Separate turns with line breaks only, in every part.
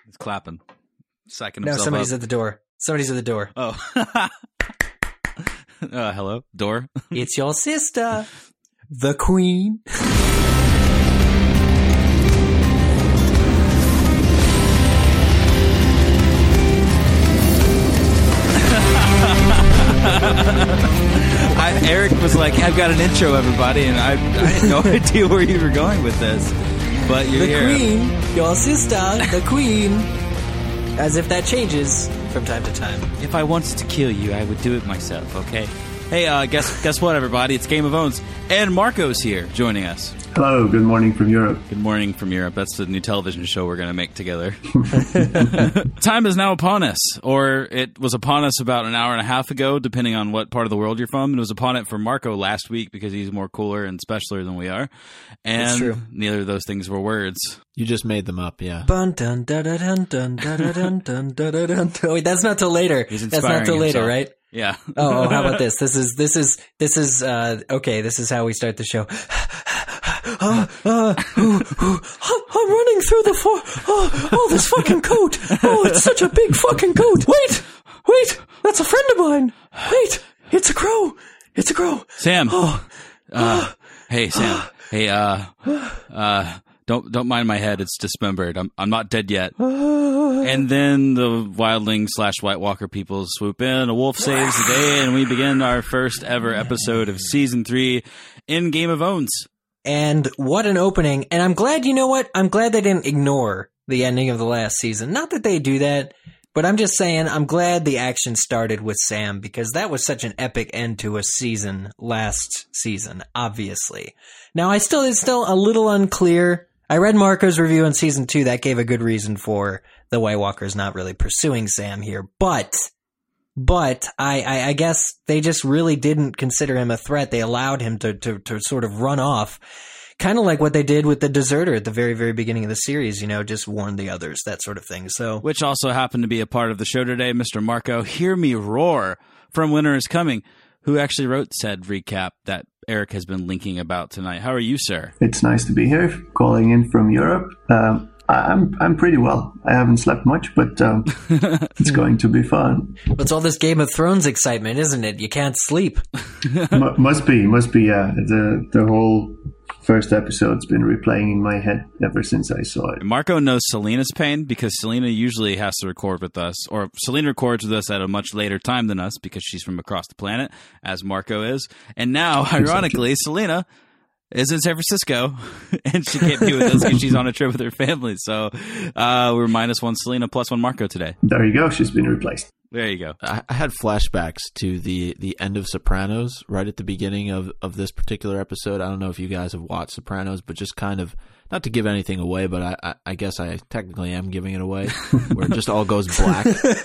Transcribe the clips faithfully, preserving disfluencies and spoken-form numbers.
He's clapping. Psyching
No,
himself
somebody's
up.
at the door. Somebody's at the door.
Oh. uh, hello? Door?
It's your sister, the queen.
I, Eric was like, I've got an intro, everybody, and I, I had no idea where you were going with this. But you're
The
here.
queen, your sister, the queen. As if that changes from time to time.
If I wanted to kill you, I would do it myself, okay? Hey, uh, guess guess what, everybody? It's Game of Owns, and Marco's here joining us.
Hello, good morning from Europe.
Good morning from Europe. That's the new television show we're going to make together. Time is now upon us, or it was upon us about an hour and a half ago, depending on what part of the world you're from. It was upon it for Marco last week because he's more cooler and specialer than we are. And
That's true.
neither of those things were words.
You just made them up, yeah.
Bun dun dun dun dun dun dun dun dun dun dun dun. Wait, that's not till later.
He's
That's not
inspiring
till later,
himself.
right?
Yeah.
Oh, oh, how about this? This is this is this is uh okay. This is how we start the show. Uh, uh, ooh, ooh, I'm running through the floor. Oh, oh, this fucking coat. Oh, it's such a big fucking coat. Wait, wait, that's a friend of mine. Wait, it's a crow. It's a crow.
Sam.
Oh,
Uh, hey, Sam. Hey, uh, uh, don't don't mind my head. It's dismembered. I'm I'm not dead yet. And then the wildling slash White Walker people swoop in. A wolf saves the day, and we begin our first ever episode of season three in Game of Owns.
and what an opening. And I'm glad, you know what? I'm glad they didn't ignore the ending of the last season. Not that they do that, but I'm just saying I'm glad the action started with Sam because that was such an epic end to a season last season, obviously. Now, I still, it's still a little unclear. I read Marco's review on season two. That gave a good reason for the White Walkers not really pursuing Sam here. But, but I, I, I guess they just really didn't consider him a threat. They allowed him to, to, to sort of run off. Kind of like what they did with the deserter at the very, very beginning of the series, you know, just warn the others, that sort of thing. So,
Which also happened to be a part of the show today, Mister Marco, Hear Me Roar from Winter is Coming, who actually wrote said recap that Eric has been linking about tonight. How are you, sir?
It's nice to be here, calling in from Europe. Um, I- I'm I'm pretty well. I haven't slept much, but um, it's going to be fun.
it's all this Game of Thrones excitement, isn't it? You can't sleep.
M- must be, must be. Yeah, the the whole first episode's been replaying in my head ever since I saw it.
Marco knows Selena's pain because Selena usually has to record with us, or Selena records with us at a much later time than us because she's from across the planet, as Marco is. And now, ironically, Selena is in San Francisco, and she can't be with us because she's on a trip with her family. So uh, we're minus one Selena, plus one Marco today.
There you go. She's been replaced.
There you go.
I, I had flashbacks to the, the end of Sopranos right at the beginning of, of this particular episode. I don't know if you guys have watched Sopranos, but just kind of, not to give anything away, but I, I, I guess I technically am giving it away, where it just all goes black.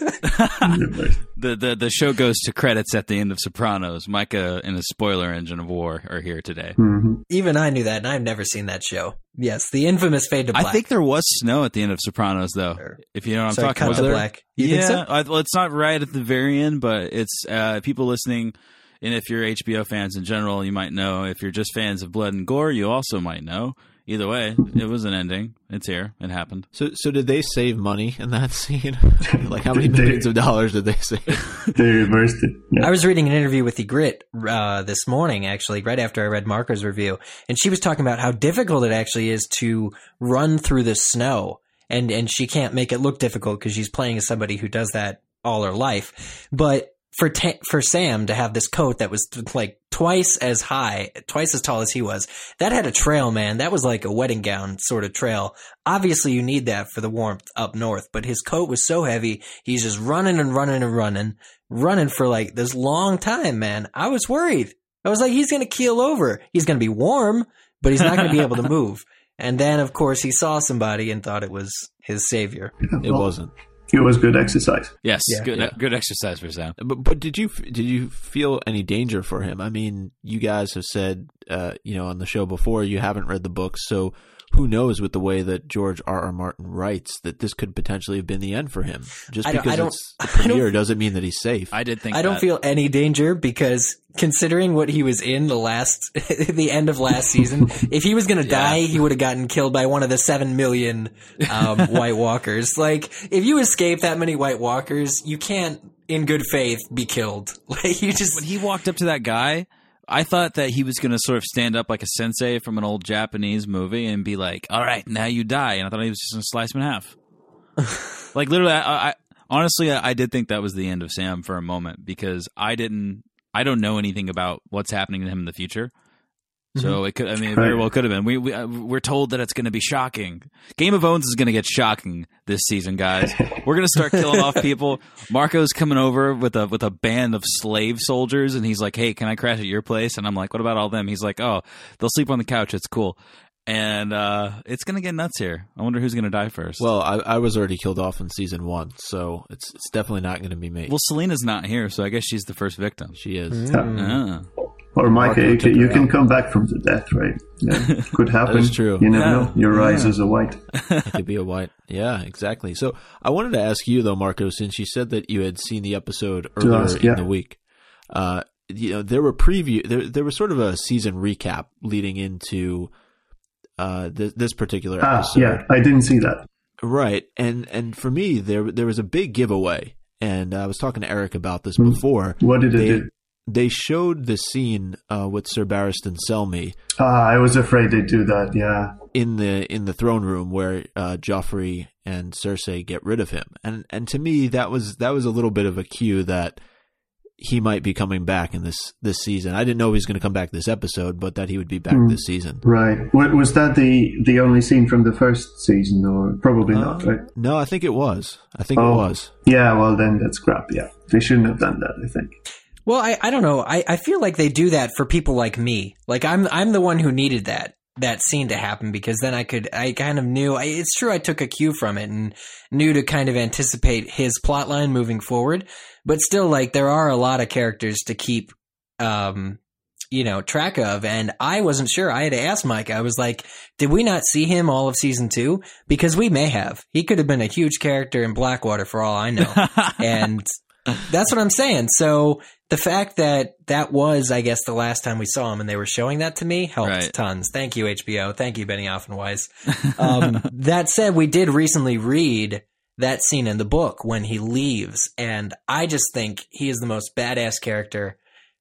The, the the show goes to credits at the end of Sopranos. Micah and his spoiler engine of war are here today.
Mm-hmm.
Even I knew that, and I've never seen that show. Yes, the infamous Fade to Black.
I think there was snow at the end of Sopranos, though. If you know what I'm
Sorry,
talking
cut
about.
to
Was there?
black. You
yeah,
think so?
I, well, it's not right at the very end, but it's uh, people listening. And if you're H B O fans in general, you might know. If you're just fans of blood and gore, you also might know. Either way, it was an ending. It's here. It happened.
So so did they save money in that scene? Like, how many
They-
millions of dollars did they save?
They reversed it. Yeah.
I was reading an interview with Ygritte uh, this morning, actually, right after I read Marco's review, and she was talking about how difficult it actually is to run through the snow, and and she can't make it look difficult because she's playing as somebody who does that all her life. But for ta- for Sam to have this coat that was like twice as high, twice as tall as he was, that had a trail, man. That was like a wedding gown sort of trail. Obviously, you need that for the warmth up north, but his coat was so heavy, he's just running and running and running, running for like this long time, man. I was worried. I was like, he's going to keel over. He's going to be warm, but he's not going to be able to move. And then, of course, he saw somebody and thought it was his savior.
It wasn't.
It was good exercise.
Yes,
Yeah.
good
Yeah.
good exercise for Sam.
But but did you did you feel any danger for him? I mean, you guys have said, uh, you know, on the show before you haven't read the books. So who knows, with the way that George R. R. Martin writes, that this could potentially have been the end for him. Just
I don't-
because
I don't-
it's the
I don't-
premiere doesn't mean that he's safe.
I did think
I don't
that.
feel any danger because considering what he was in the last, the end of last season, if he was going to die, he would have gotten killed by one of the seven million um, White Walkers. Like, if you escape that many White Walkers, you can't, in good faith, be killed. Like, you just.
When he walked up to that guy, I thought that he was going to sort of stand up like a sensei from an old Japanese movie and be like, all right, now you die. And I thought he was just going to slice him in half. Like, literally, I, I honestly, I, I did think that was the end of Sam for a moment because I didn't, I don't know anything about what's happening to him in the future. So it could, I mean, it very well could have been. We, we, uh, we're told that it's going to be shocking. Game of Thrones is going to get shocking this season, guys. We're going to start killing off people. Marco's coming over with a, with a band of slave soldiers and he's like, hey, can I crash at your place? And I'm like, what about all them? He's like, oh, they'll sleep on the couch. It's cool. And, uh, it's going to get nuts here. I wonder who's going to die first.
Well, I, I was already killed off in season one, so it's it's definitely not going to be me.
well, Selena's not here, so I guess she's the first victim.
She is.
Ah.
Or Micah,
Marco
you,
took
can,
her
you can
out.
come back from the death, right? Yeah, could happen.
is true.
You never
Yeah.
know. Your rise
Yeah.
as a white.
It could be a white. Yeah, exactly. So I wanted to ask you though, Marco, since you said that you had seen the episode earlier
ask, yeah.
in the week. Uh, you know, there were preview. There, there was sort of a season recap leading into uh this, this particular
Ah,
episode.
yeah, I didn't see that.
Right, and and for me, there there was a big giveaway, and I was talking to Eric about this
Hmm.
before.
What did it
they,
do?
They showed the scene uh, with Sir Barristan Selmy
Ah, I was afraid they'd do that. Yeah.
in the in the throne room where uh, Joffrey and Cersei get rid of him, and and to me that was that was a little bit of a cue that he might be coming back in this this season. I didn't know he was going to come back this episode, but that he would be back
Hmm.
this season.
Right. Wa- Was that the the only scene from the first season, or probably not?
Uh,
Right.
No, I think it was. I think
Oh.
it was.
Yeah. Well, then that's crap. Yeah, they shouldn't have done that. I think.
Well, I, I don't know. I, I feel like they do that for people like me. Like I'm I'm the one who needed that that scene to happen because then I could I kind of knew. I, it's true I took a cue from it and knew to kind of anticipate his plotline moving forward. But still, like there are a lot of characters to keep, um, you know, track of. And I wasn't sure. I had to ask Mike. I was like, did we not see him all of season two? Because we may have. He could have been a huge character in Blackwater for all I know. And that's what I'm saying. So the fact that that was, I guess, the last time we saw him and they were showing that to me helped
Right.
tons. Thank you, H B O. Thank you, Benny Offenwise. Um, that said, we did recently read that scene in the book when he leaves. And I just think he is the most badass character.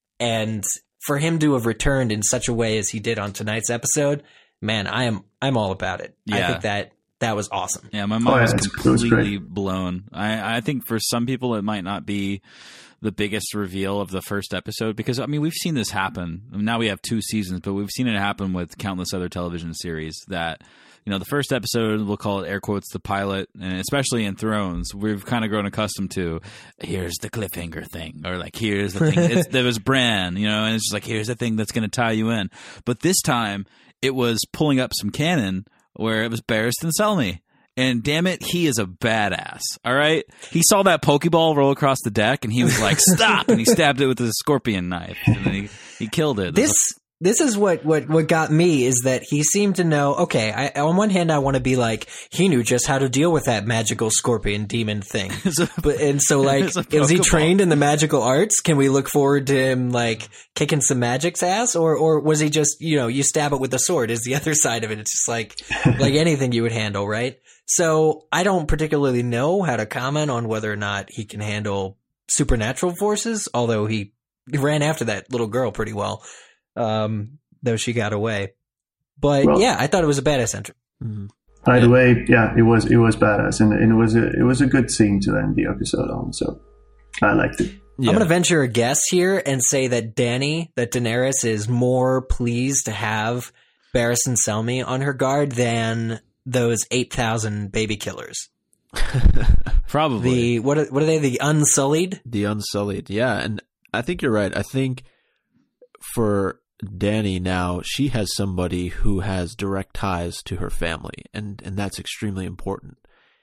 And for him to have returned in such a way as he did on tonight's episode, man, I am, I'm all about it. I
Yeah.
think that that was awesome.
Yeah, my mind
Oh, yeah,
was
it's- it was
completely
great.
blown. I, I think for some people it might not be the biggest reveal of the first episode because, I mean, we've seen this happen. I mean, now we have two seasons, but we've seen it happen with countless other television series that, you know, the first episode, we'll call it air quotes the pilot, and especially in Thrones, we've kind of grown accustomed to here's the cliffhanger thing, or like here's the thing. It's, there was Bran, you know, and it's just like here's the thing that's going to tie you in. But this time it was pulling up some canon where it was Barristan Selmy. And damn it, he is a badass. All right? He saw that Pokeball roll across the deck and he was like, stop! And he stabbed it with his scorpion knife. And then he, he killed it.
This this is what, what, what got me is that he seemed to know, okay, I, on one hand, I want to be like, he knew just how to deal with that magical scorpion demon thing. But, and so like,
It's a
is he
Pokeball.
trained in the magical arts? Can we look forward to him like kicking some magic's ass? Or, or was he just, you know, you stab it with a sword is the other side of it. It's just like, like anything you would handle, right? So I don't particularly know how to comment on whether or not he can handle supernatural forces, although he ran after that little girl pretty well. Um, though she got away. But
Well-
yeah, I thought it was a badass entry.
Mhm.
Either way, yeah, it was it was badass, and, and it was a it was a good scene to end the episode on. So I liked it.
Yeah.
I'm going to venture a guess here and say that Dany, that Daenerys is more pleased to have Barristan Selmy on her guard than those eight thousand baby killers.
Probably.
The, what are, what are they? The Unsullied?
The Unsullied, yeah, and I think you're right. I think for Dany now, she has somebody who has direct ties to her family, and, and that's extremely important.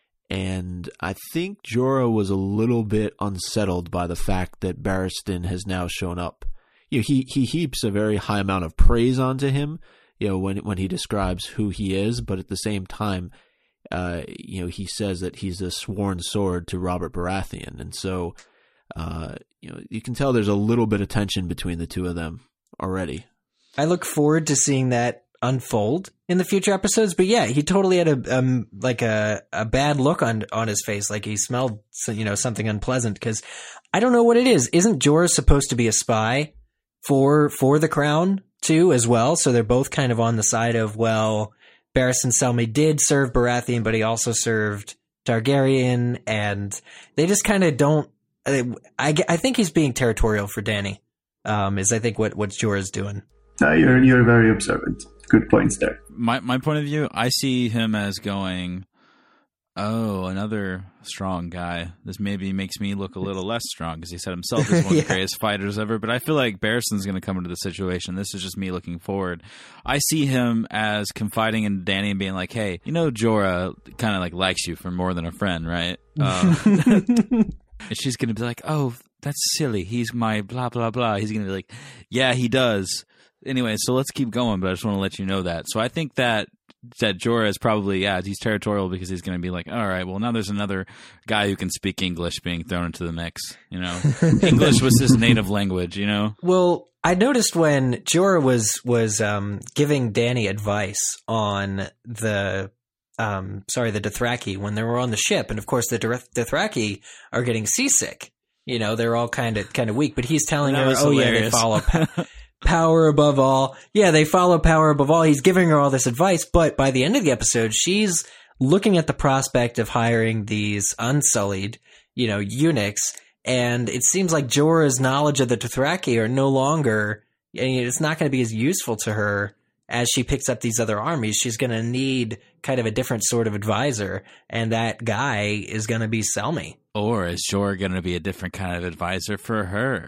And I think Jorah was a little bit unsettled by the fact that Barristan has now shown up. You know, he, he heaps a very high amount of praise onto him, you know, when when he describes who he is, but at the same time, uh, you know, he says that he's a sworn sword to Robert Baratheon, and so, uh, you know, you can tell there's a little bit of tension between the two of them already.
I look forward to seeing that unfold in the future episodes, but yeah, he totally had a um like a a bad look on on his face, like he smelled, you know, something unpleasant. Because I don't know what it is. Isn't Jorah supposed to be a spy for for the crown too, as well? So they're both kind of on the side of, well, Barristan Selmy did serve Baratheon, but he also served Targaryen, and they just kind of don't. I, I I think he's being territorial for Dany. Um, is I think what what Jorah's doing.
No, you're you're very observant. Good points there.
My my point of view, I see him as going, oh, another strong guy. This maybe makes me look a little less strong, because he said himself is one
Yeah.
of the greatest fighters ever. But I feel like Barristan's going to come into the situation. This is just me looking forward. I see him as confiding in Dany and being like, hey, you know, Jorah kind of like likes you for more than a friend, right? Um, and she's going to be like, oh, that's silly. He's my blah, blah, blah. He's going to be like, yeah, he does. Anyway, so let's keep going, but I just want to let you know that. So I think that that Jorah is probably, yeah, he's territorial because he's going to be like, all right, well, now there's another guy who can speak English being thrown into the mix, you know? English was his native language, you know?
Well, I noticed when Jorah was was um, giving Dany advice on the, um, sorry, the Dothraki when they were on the ship, and of course the Doth- Dothraki are getting seasick. You know, they're all kind of kind of weak, but he's telling
That
her,
was
oh yeah, they
hilarious.
follow pa- power above all. Yeah, they follow power above all. He's giving her all this advice, but by the end of the episode, she's looking at the prospect of hiring these unsullied, you know, eunuchs, and it seems like Jorah's knowledge of the Dothraki are no longer, I mean, it's not going to be as useful to her as she picks up these other armies. She's going to need kind of a different sort of advisor, and that guy is going to be Selmy.
Or is Jorah going to be a different kind of advisor for her?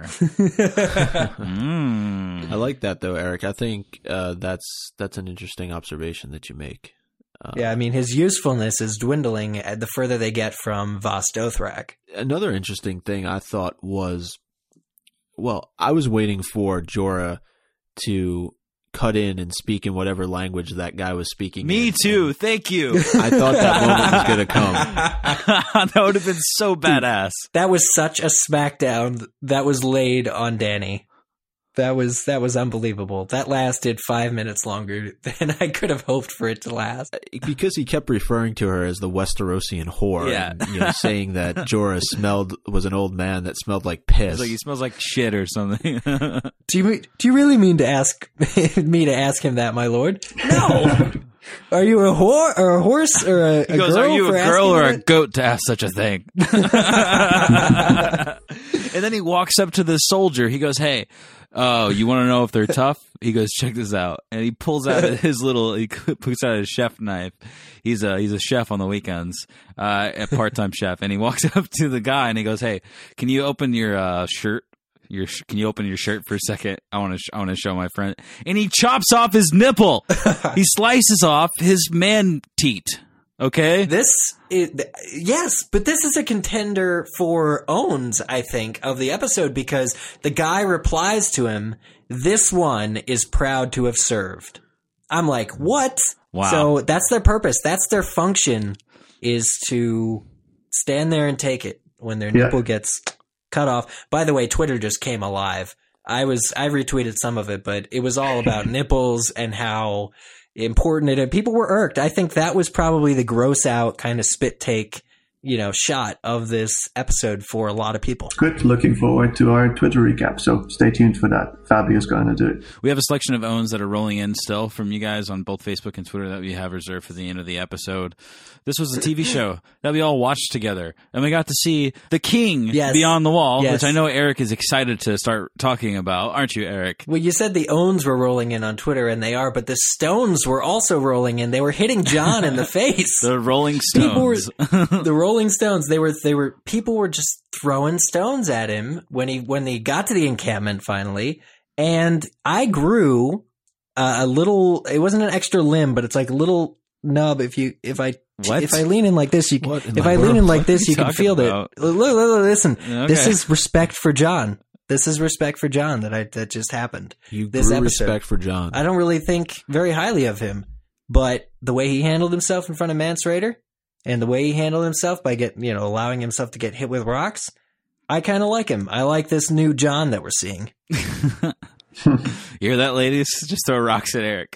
mm.
I like that though, Eric. I think uh, that's that's an interesting observation that you make. Uh,
Yeah, I mean, his usefulness is dwindling the further they get from Vas Dothrak.
Another interesting thing I thought was, well, I was waiting for Jorah to cut in and speak in whatever language that guy was speaking.
Me
in.
too. Thank you.
I thought that moment was going to come.
That would have been so badass.
That was such a smackdown that was laid on Dany. That was that was unbelievable. That lasted five minutes longer than I could have hoped for it to last.
Because he kept referring to her as the Westerosian whore,
Yeah.
and, you know, saying that Jorah smelled was an old man that smelled like piss.
It's like he smells like shit or something.
Do you do you really mean to ask me to ask him that, my lord? No. Are you a whore or a horse or a,
He
a
goes,
girl?
are you a
for
girl
asking
or a
that?"
goat to ask such a thing? And then he walks up to the soldier. He goes, hey, oh, you want to know if they're tough? He goes, check this out. And he pulls out his little, he pulls out his chef knife. He's a, he's a chef on the weekends, uh, a part-time chef. And he walks up to the guy and he goes, hey, can you open your uh, shirt? Your, can you open your shirt for a second? I want to, sh- I want to show my friend. And he chops off his nipple. He slices off his man teat. Okay.
This is, yes, but this is a contender for owns, I think, of the episode, because the guy replies to him, this one is proud to have served. I'm like, what?
Wow.
So that's their purpose. That's their function, is to stand there and take it when their
Yeah.
nipple gets cut off. By the way, Twitter just came alive. I was, I retweeted some of it, but it was all about nipples and how important it is. People were irked. I think that was probably the gross out kind of spit take, you know, shot of this episode for a lot of people.
Good. Looking forward to our Twitter recap. So stay tuned for that. Fabio's going to do it.
We have a selection of owns that are rolling in still from you guys on both Facebook and Twitter that we have reserved for the end of the episode. This was a T V show that we all watched together, and we got to see The King
Yes.
Beyond the Wall,
Yes.
which I know Eric is excited to start talking about. Aren't you, Eric?
Well, you said the owns were rolling in on Twitter, and they are, but the stones were also rolling in. They were hitting John in the face.
The Rolling
People were,
Stones.
the Rolling Stones, they were, they were, people were just throwing stones at him when he, when they got to the encampment finally. And I grew uh, a little, it wasn't an extra limb, but it's like a little nub. If you, if I,
What?
if I lean in like this, you,
What in
if
the
I lean
world?
in
What
like
are
this,
you
you can
talking
feel
about?
it. Look, look, look, listen,
Okay.
this is respect for John. This is respect for Jon that I that just happened.
You
this
grew
episode.
respect for Jon.
I don't really think very highly of him, but the way he handled himself in front of Mance Rayder, and the way he handled himself by get you know allowing himself to get hit with rocks, I kind of like him. I like this new Jon that we're seeing.
You hear that, ladies? Just throw rocks at Eric.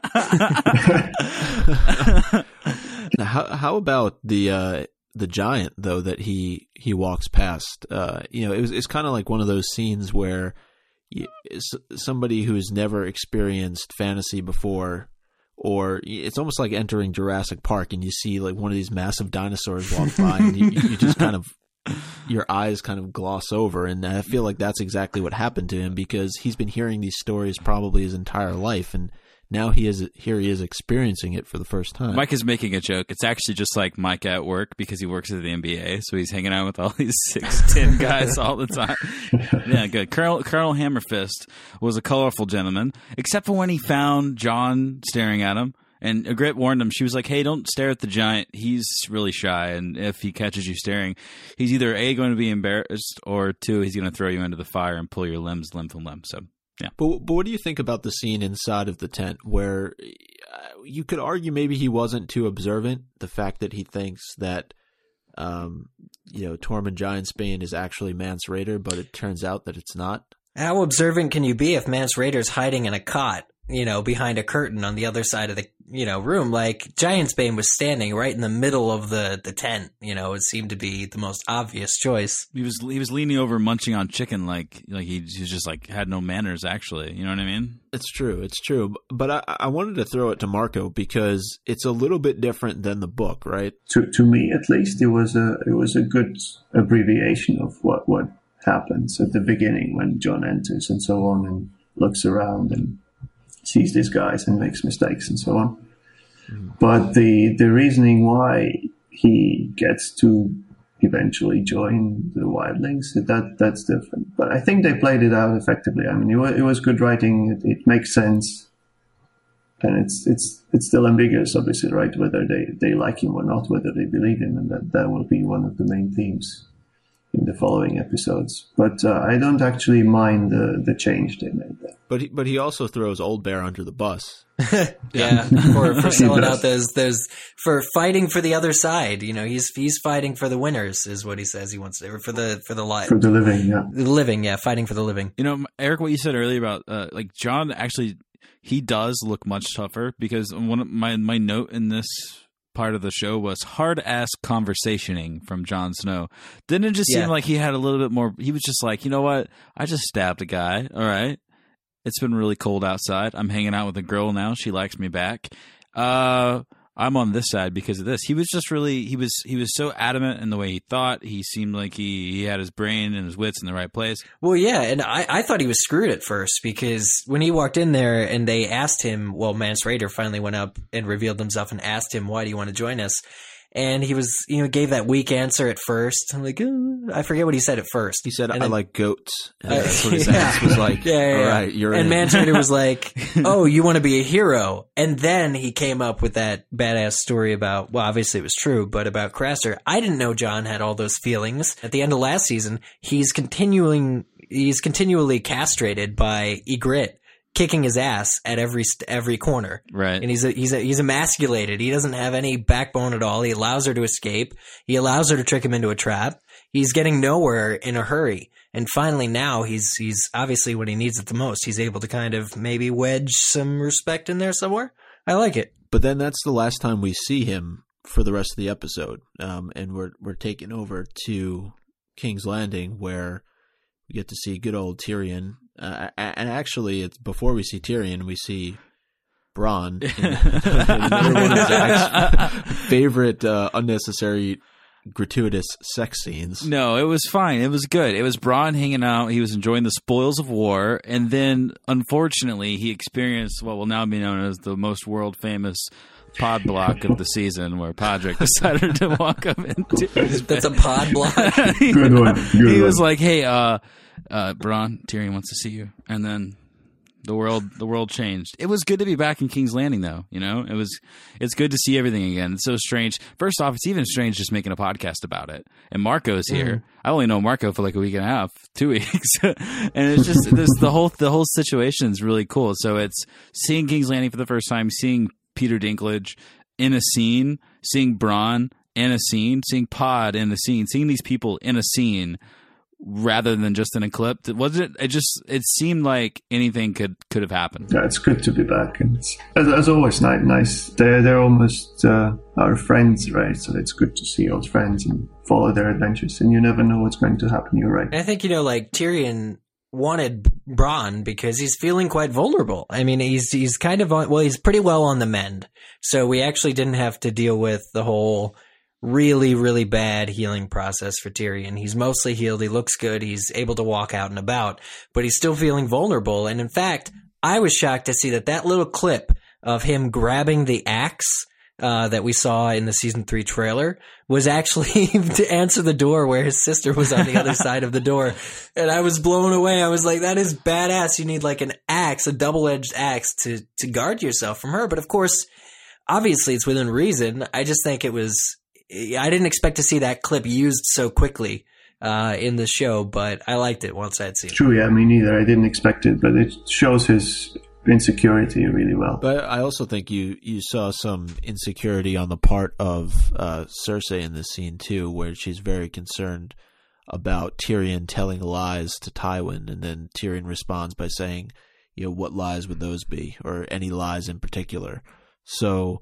Now, how how about the uh, the giant though that he he walks past? Uh, you know, it was it's kind of like one of those scenes where you, somebody who's never experienced fantasy before, or it's almost like entering Jurassic Park and you see like one of these massive dinosaurs walk by, and you, you just kind of your eyes kind of gloss over. And I feel like that's exactly what happened to him, because he's been hearing these stories probably his entire life, and now he is here he is experiencing it for the first time.
Mike is making a joke. It's actually just like Mike at work, because he works at the N B A, so he's hanging out with all these six ten guys all the time. Yeah, good. Colonel, Colonel Hammerfist was a colorful gentleman, except for when he found Jon staring at him. And Ygritte warned him. She was like, hey, don't stare at the giant. He's really shy, and if he catches you staring, he's either A, going to be embarrassed, or two, he's going to throw you into the fire and pull your limbs limb from limb. So, yeah.
But, but what do you think about the scene inside of the tent where uh, you could argue maybe he wasn't too observant? The fact that he thinks that, um, you know, Tormund Giantsbane is actually Mance Rayder, but it turns out that it's not.
How observant can you be if Mance Rayder's hiding in a cot, you know, behind a curtain on the other side of the, you know, room? Like, Giantsbane was standing right in the middle of the, the tent. You know, it seemed to be the most obvious choice.
He was he was leaning over munching on chicken like like he, he was just like had no manners, actually. You know what I mean?
It's true. It's true. But I, I wanted to throw it to Marco because it's a little bit different than the book, right?
To to me, at least, it was a it was a good abbreviation of what, what happens at the beginning when Jon enters and so on, and looks around and sees these guys and makes mistakes and so on. Mm. But the the reasoning why he gets to eventually join the Wildlings, that that's different. But I think they played it out effectively. I mean, it was, it was good writing. It, it makes sense, and it's it's it's still ambiguous, obviously, right? Whether they, they like him or not, whether they believe him, and that that will be one of the main themes in the following episodes. But uh, I don't actually mind the, the change they made there.
But he, but he also throws Old Bear under the bus.
Yeah, for, for selling out those those for fighting for the other side. You know, he's he's fighting for the winners, is what he says he wants to, or for the for the life
for the living. Yeah,
the living. Yeah, fighting for the living.
You know, Eric, what you said earlier about uh, like Jon, actually, he does look much tougher, because one of my my note in this part of the show was hard ass conversationing from Jon Snow. Didn't it just
Yeah.
seem like he had a little bit more? He was just like, you know what? I just stabbed a guy. All right. It's been really cold outside. I'm hanging out with a girl now. She likes me back. Uh, I'm on this side because of this. He was just really, he was, he was so adamant in the way he thought. He seemed like he, he had his brain and his wits in the right place.
Well, yeah, and I, I thought he was screwed at first, because when he walked in there and they asked him, well, Mance Rayder finally went up and revealed himself and asked him, why do you want to join us? And he was, you know, gave that weak answer at first. I'm like, uh, I forget what he said at first.
He said,
And
I
then-
like goats. And
Uh,
that's what his
yeah.
answer was like.
Yeah, yeah,
All
yeah.
right, you're
and
in.
Mance Rayder was like, oh, you want to be a hero. And then he came up with that badass story about, well, obviously it was true, but about Craster. I didn't know Jon had all those feelings. At the end of last season, he's continuing, he's continually castrated by Ygritte, kicking his ass at every st- every corner.
Right.
And he's a, he's a, he's emasculated. He doesn't have any backbone at all. He allows her to escape. He allows her to trick him into a trap. He's getting nowhere in a hurry. And finally now he's he's obviously when he needs it the most, he's able to kind of maybe wedge some respect in there somewhere. I like it.
But then that's the last time we see him for the rest of the episode. Um, and we're we're taking over to King's Landing, where we get to see good old Tyrion. Uh, and actually, it's before we see Tyrion, we see Bronn in, in another one of Zach's favorite uh, unnecessary, gratuitous sex scenes.
No, it was fine. It was good. It was Bronn hanging out. He was enjoying the spoils of war. And then, unfortunately, he experienced what will now be known as the most world famous pod block of the season, where Podrick decided to walk up into his bed.
That's a pod block.
he,
Good one. Good
he
one.
was like, hey, uh, uh, Bronn, Tyrion wants to see you. And then The world, the world changed. It was good to be back in King's Landing, though. You know, it was. It's good to see everything again. It's so strange. First off, it's even strange just making a podcast about it. And Marco's here. Mm. I only know Marco for like a week and a half, two weeks, and it's just this, the whole the whole situation is really cool. So it's seeing King's Landing for the first time, seeing Peter Dinklage in a scene, seeing Bronn in a scene, seeing Pod in a scene, seeing these people in a scene. Rather than just in a clip, was it? It just it seemed like anything could could have happened.
Yeah, it's good to be back, and it's, as, as always, nice. Nice. They're they're almost uh, our friends, right? So it's good to see old friends and follow their adventures. And you never know what's going to happen. You're right.
I think you know, like Tyrion wanted Bronn because he's feeling quite vulnerable. I mean, he's he's kind of on, well, he's pretty well on the mend. So we actually didn't have to deal with the whole really, really bad healing process for Tyrion. He's mostly healed. He looks good. He's able to walk out and about, but he's still feeling vulnerable. And in fact, I was shocked to see that that little clip of him grabbing the axe uh, that we saw in the season three trailer was actually to answer the door where his sister was on the other side of the door. And I was blown away. I was like, that is badass. You need like an axe, a double-edged axe to, to guard yourself from her. But of course, obviously it's within reason. I just think it was, I didn't expect to see that clip used so quickly uh, in the show, but I liked it once I'd seen it.
True, yeah, me neither. I didn't expect it, but it shows his insecurity really well.
But I also think you, you saw some insecurity on the part of uh, Cersei in this scene too, where she's very concerned about Tyrion telling lies to Tywin, and then Tyrion responds by saying, you know, what lies would those be, or any lies in particular. So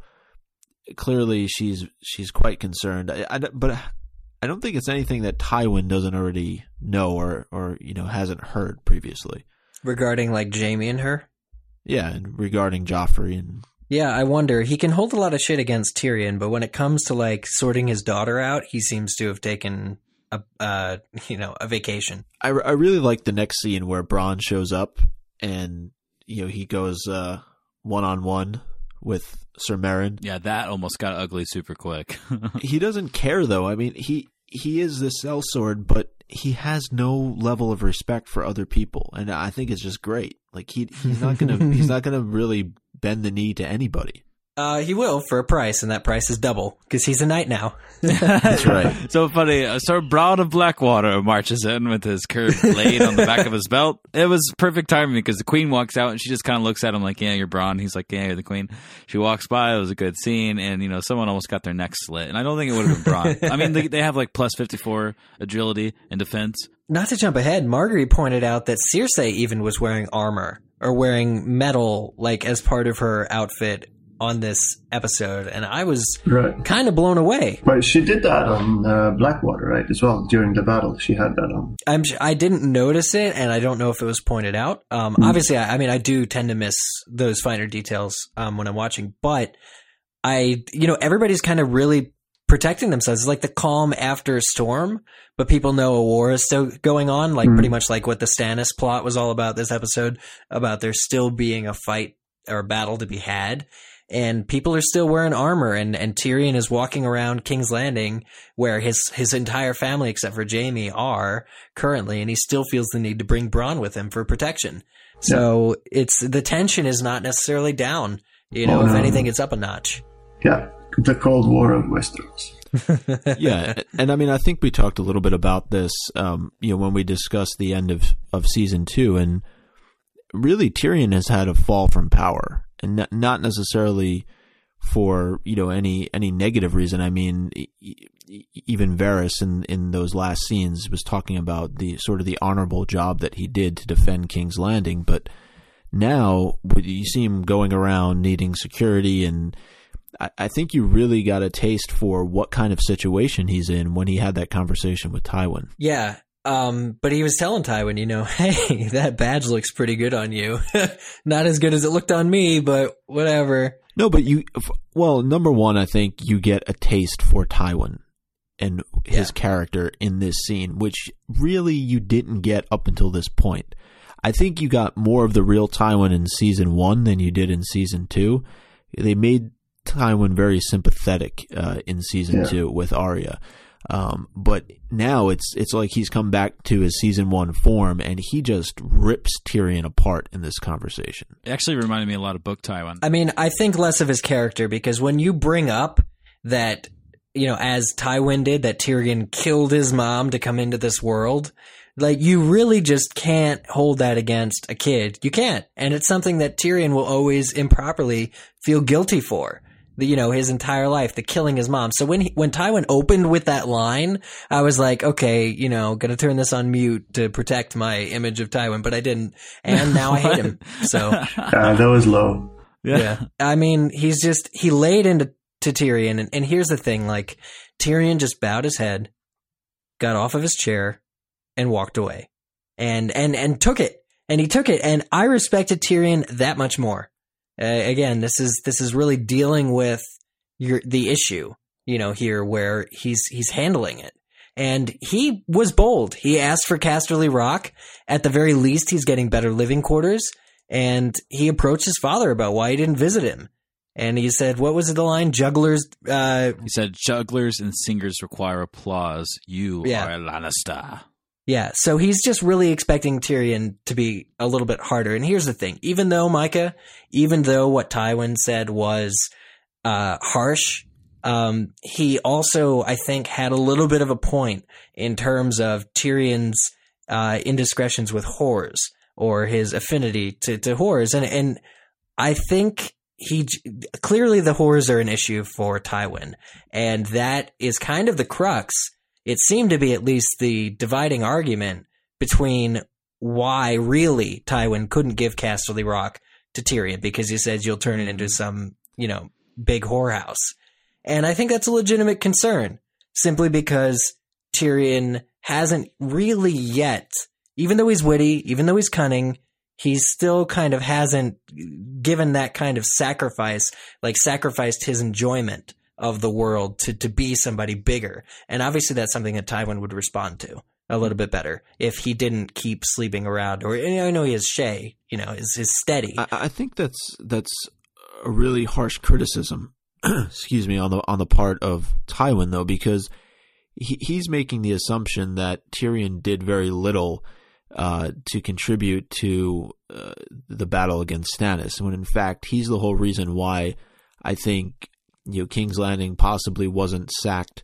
clearly, she's she's quite concerned. I, I, but I don't think it's anything that Tywin doesn't already know or, or you know hasn't heard previously
regarding like Jaime and her.
Yeah, and regarding Joffrey and
yeah, I wonder. He can hold a lot of shit against Tyrion, but when it comes to like sorting his daughter out, he seems to have taken a uh, you know a vacation.
I, I really like the next scene where Bronn shows up and you know he goes one on one with Ser Meryn.
Yeah, that almost got ugly super quick.
He doesn't care, though. I mean, he he is the sellsword, but he has no level of respect for other people, and I think it's just great. Like he he's not gonna he's not gonna really bend the knee to anybody.
Uh, he will for a price, and that price is double because he's a knight now.
That's right.
So funny. Uh, Sir Brown of Blackwater marches in with his curved blade on the back of his belt. It was perfect timing because the queen walks out and she just kind of looks at him like, "Yeah, you're Bronn." He's like, "Yeah, you're the queen." She walks by. It was a good scene, and you know, someone almost got their neck slit, and I don't think it would have been Bronn. I mean, they, they have like plus fifty-four agility and defense.
Not to jump ahead, Marguerite pointed out that Cersei even was wearing armor or wearing metal, like as part of her outfit on this episode, and I was
right.
kind of blown away.
But she did that on uh, Blackwater, right, as well, during the battle. She had that on.
I'm, I didn't notice it, and I don't know if it was pointed out. Um, mm. Obviously, I, I mean, I do tend to miss those finer details um, when I'm watching, but I, you know, everybody's kind of really protecting themselves. It's like the calm after a storm, but people know a war is still going on, like mm. pretty much like what the Stannis plot was all about this episode, about there still being a fight or a battle to be had. And people are still wearing armor, and, and Tyrion is walking around King's Landing where his, his entire family, except for Jaime, are currently, and he still feels the need to bring Bronn with him for protection. So yeah. it's the tension is not necessarily down. You know, oh, if no. anything, it's up a notch.
Yeah, the Cold War of Westeros.
Yeah, and I mean, I think we talked a little bit about this, um, you know, when we discussed the end of, of season two, and really Tyrion has had a fall from power. And not necessarily for, you know, any any negative reason. I mean, even Varys in, in those last scenes was talking about the sort of the honorable job that he did to defend King's Landing. But now you see him going around needing security, and I, I think you really got a taste for what kind of situation he's in when he had that conversation with Tywin.
Yeah. Um, but he was telling Tywin, you know, hey, that badge looks pretty good on you. Not as good as it looked on me, but whatever.
No, but you, well, number one, I think you get a taste for Tywin and his yeah. character in this scene, which really you didn't get up until this point. I think you got more of the real Tywin in season one than you did in season two. They made Tywin very sympathetic uh, in season yeah. two with Arya. Um, but now it's it's like he's come back to his season one form, and he just rips Tyrion apart in this conversation.
It actually reminded me a lot of Book Tywin.
I mean, I think less of his character, because when you bring up that, you know, as Tywin did, that Tyrion killed his mom to come into this world, like, you really just can't hold that against a kid. You can't. And it's something that Tyrion will always improperly feel guilty for. The, you know, his entire life, the killing his mom. So when he, when Tywin opened with that line, I was like, okay, you know, gonna turn this on mute to protect my image of Tywin, but I didn't. And now I hate him. So.
Uh, that was low.
Yeah.
Yeah. I mean, he's just, he laid into to Tyrion. And, and here's the thing, like, Tyrion just bowed his head, got off of his chair, and walked away. And, and, and took it. And he took it. And I respected Tyrion that much more. Uh, again, this is this is really dealing with your the issue, you know, here where he's he's handling it. And he was bold. He asked for Casterly Rock. At the very least, he's getting better living quarters. And he approached his father about why he didn't visit him. And he said, what was the line? Jugglers. Uh,
he said, jugglers and singers require applause. You
Yeah.
are a Lannister.
Yeah, so he's just really expecting Tyrion to be a little bit harder. And here's the thing. Even though, Micah, even though what Tywin said was uh, harsh, um, he also, I think, had a little bit of a point in terms of Tyrion's uh, indiscretions with whores, or his affinity to, to whores. And, and I think he clearly the whores are an issue for Tywin. And that is kind of the crux. It seemed to be at least the dividing argument between why really Tywin couldn't give Casterly Rock to Tyrion, because he says you'll turn it into some, you know, big whorehouse. And I think that's a legitimate concern, simply because Tyrion hasn't really yet, even though he's witty, even though he's cunning, he still kind of hasn't given that kind of sacrifice, like sacrificed his enjoyment of the world to, to be somebody bigger. And obviously that's something that Tywin would respond to a little bit better if he didn't keep sleeping around. Or, I know he has Shay, you know, is is steady.
I, I think that's that's a really harsh criticism, excuse me, on the on the part of Tywin, though, because he, he's making the assumption that Tyrion did very little uh, to contribute to uh, the battle against Stannis, when in fact he's the whole reason why I think, you know, King's Landing possibly wasn't sacked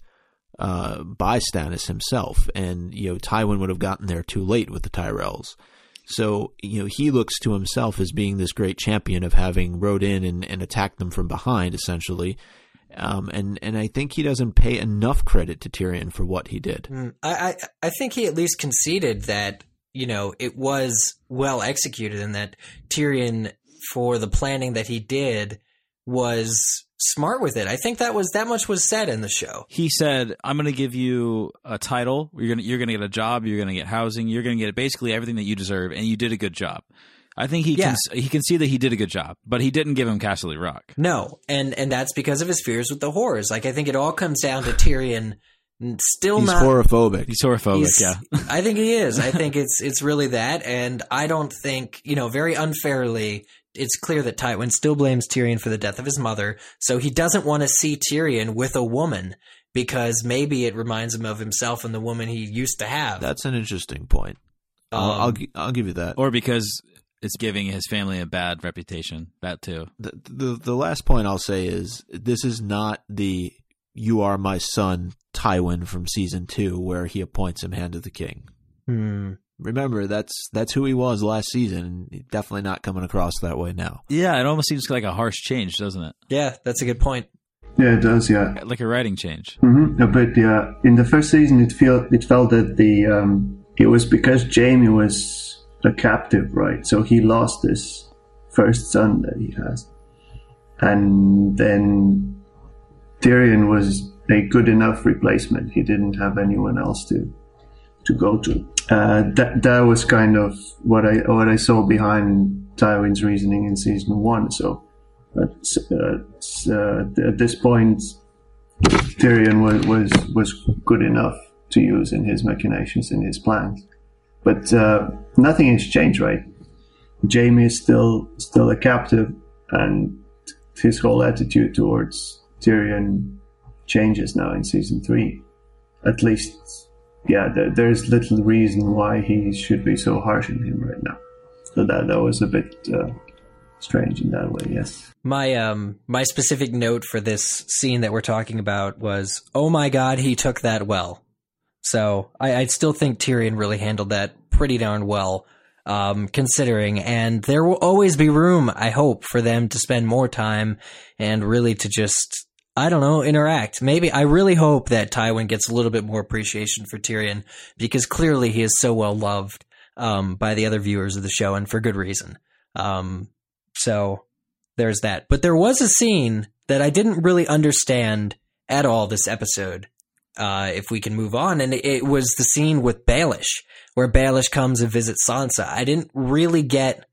uh, by Stannis himself, and, you know, Tywin would have gotten there too late with the Tyrells. So, you know, he looks to himself as being this great champion of having rode in and, and attacked them from behind, essentially. Um, and, and I think he doesn't pay enough credit to Tyrion for what he did.
Mm, I, I I think he at least conceded that, you know, it was well executed, and that Tyrion, for the planning that he did, was smart with it. I think that was that much was said in the show.
He said, "I'm going to give you a title. You're going to you're going to get a job. You're going to get housing. You're going to get basically everything that you deserve, and you did a good job." I think he
Yeah.
can he can see that he did a good job, but he didn't give him Casterly Rock.
No, and and that's because of his fears with the whores. Like, I think it all comes down to Tyrion still
He's
not
horophobic.
He's horophobic.
He's-
Yeah,
I think he is. I think it's it's really that, and I don't think, you know, very unfairly, it's clear that Tywin still blames Tyrion for the death of his mother, so he doesn't want to see Tyrion with a woman because maybe it reminds him of himself and the woman he used to have.
That's an interesting point. I'll,
Um,
I'll, gi- I'll give you that.
or because it's giving his family a bad reputation. That too.
The, the the last point I'll say is this is not the "you are my son" Tywin from season two, where he appoints him Hand of the King.
Hmm.
Remember, that's that's who he was last season. He's definitely not coming across that way now.
Yeah, it almost seems like a harsh change, doesn't it?
Yeah, that's a good point.
Yeah, it does. Yeah.
Like a writing change.
Mm-hmm. But yeah, in the first season, it felt it felt that the um, it was because Jaime was a captive, right? So he lost his first son that he has, and then Tyrion was a good enough replacement. He didn't have anyone else to to go to. Uh, that that was kind of what I what I saw behind Tywin's reasoning in season one. So uh, uh, at this point, Tyrion was, was was good enough to use in his machinations, in his plans. But uh, nothing has changed, right? Jaime is still still a captive, and his whole attitude towards Tyrion changes now in season three. at least, yeah, there, there's little reason why he should be so harsh on him right now. So that that was a bit uh, strange in that way, yes.
My um my specific note for this scene that we're talking about was, oh my god, he took that well. So I, I still think Tyrion really handled that pretty darn well, um, considering. And there will always be room, I hope, for them to spend more time and really to just, I don't know, interact. Maybe I really hope that Tywin gets a little bit more appreciation for Tyrion, because clearly he is so well loved um, by the other viewers of the show, and for good reason. Um, so there's that. But there was a scene that I didn't really understand at all this episode. Uh, if we can move on, and it, it was the scene with Baelish, where Baelish comes and visits Sansa. I didn't really get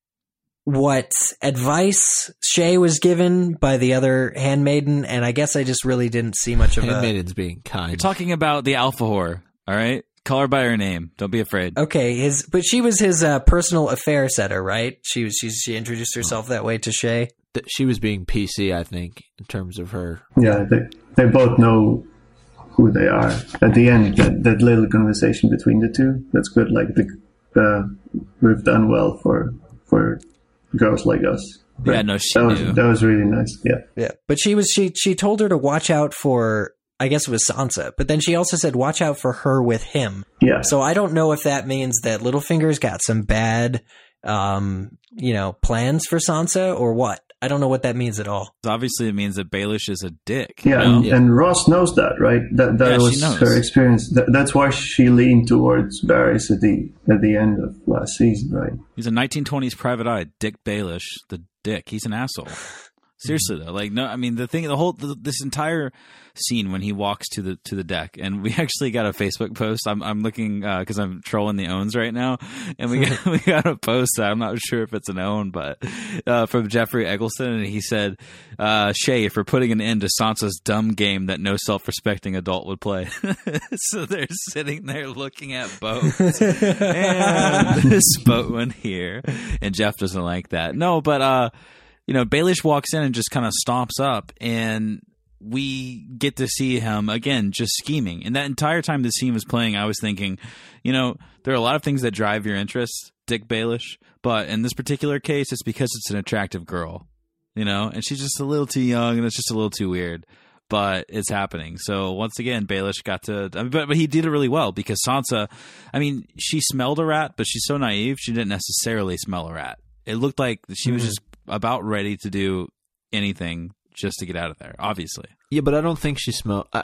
what advice Shay was given by the other handmaiden, and I guess I just really didn't see much of a...
Handmaiden's being kind.
You're talking about the alpha whore, all right? Call her by her name. Don't be afraid.
Okay, his, but she was his uh, personal affair setter, right? She was. She, she introduced herself that way to Shay.
She was being P C, I think, in terms of her...
Yeah, they, they both know who they are. At the end, that, that little conversation between the two, that's good. Like, the, uh, we've done well for for girls like us. But
Yeah, no, she
that was,
knew.
that was really nice, yeah.
Yeah, but she was. She she told her to watch out for. I guess it was Sansa, but then she also said watch out for her with him.
Yeah.
So I don't know if that means that Littlefinger's got some bad, um, you know, plans for Sansa or what. I don't know what that means at all.
Obviously, it means that Baelish is a dick. you
Yeah,
know?
and, and Ross knows that, right? That that
Yeah, she
was
knows.
her experience. That, that's why she leaned towards Varys at the at the end of last season, right?
He's a nineteen twenties private eye, Dick Baelish, the dick. He's an asshole. Seriously though, like no, I mean the thing, the whole the, this entire scene when he walks to the to the deck, and we actually got a Facebook post. I'm I'm looking because uh, I'm trolling the owns right now, and we got, we got a post. I'm not sure if it's an own, but uh, from Jeffrey Eggleston, and he said, uh, "Shay, for putting an end to Sansa's dumb game that no self-respecting adult would play." So they're sitting there looking at boats, and this boat one here, and Jeff doesn't like that. No, but uh. You know, Baelish walks in and just kind of stomps up, and we get to see him, again, just scheming. And that entire time the scene was playing, I was thinking, you know, there are a lot of things that drive your interest, Dick Baelish, but in this particular case, it's because it's an attractive girl, you know, and she's just a little too young, and it's just a little too weird, but it's happening. So once again, Baelish got to, I mean, but, but he did it really well, because Sansa, I mean, she smelled a rat, but she's so naive, she didn't necessarily smell a rat. It looked like she mm-hmm. was just about ready to do anything just to get out of there, obviously.
Yeah, but I don't think she smell. I,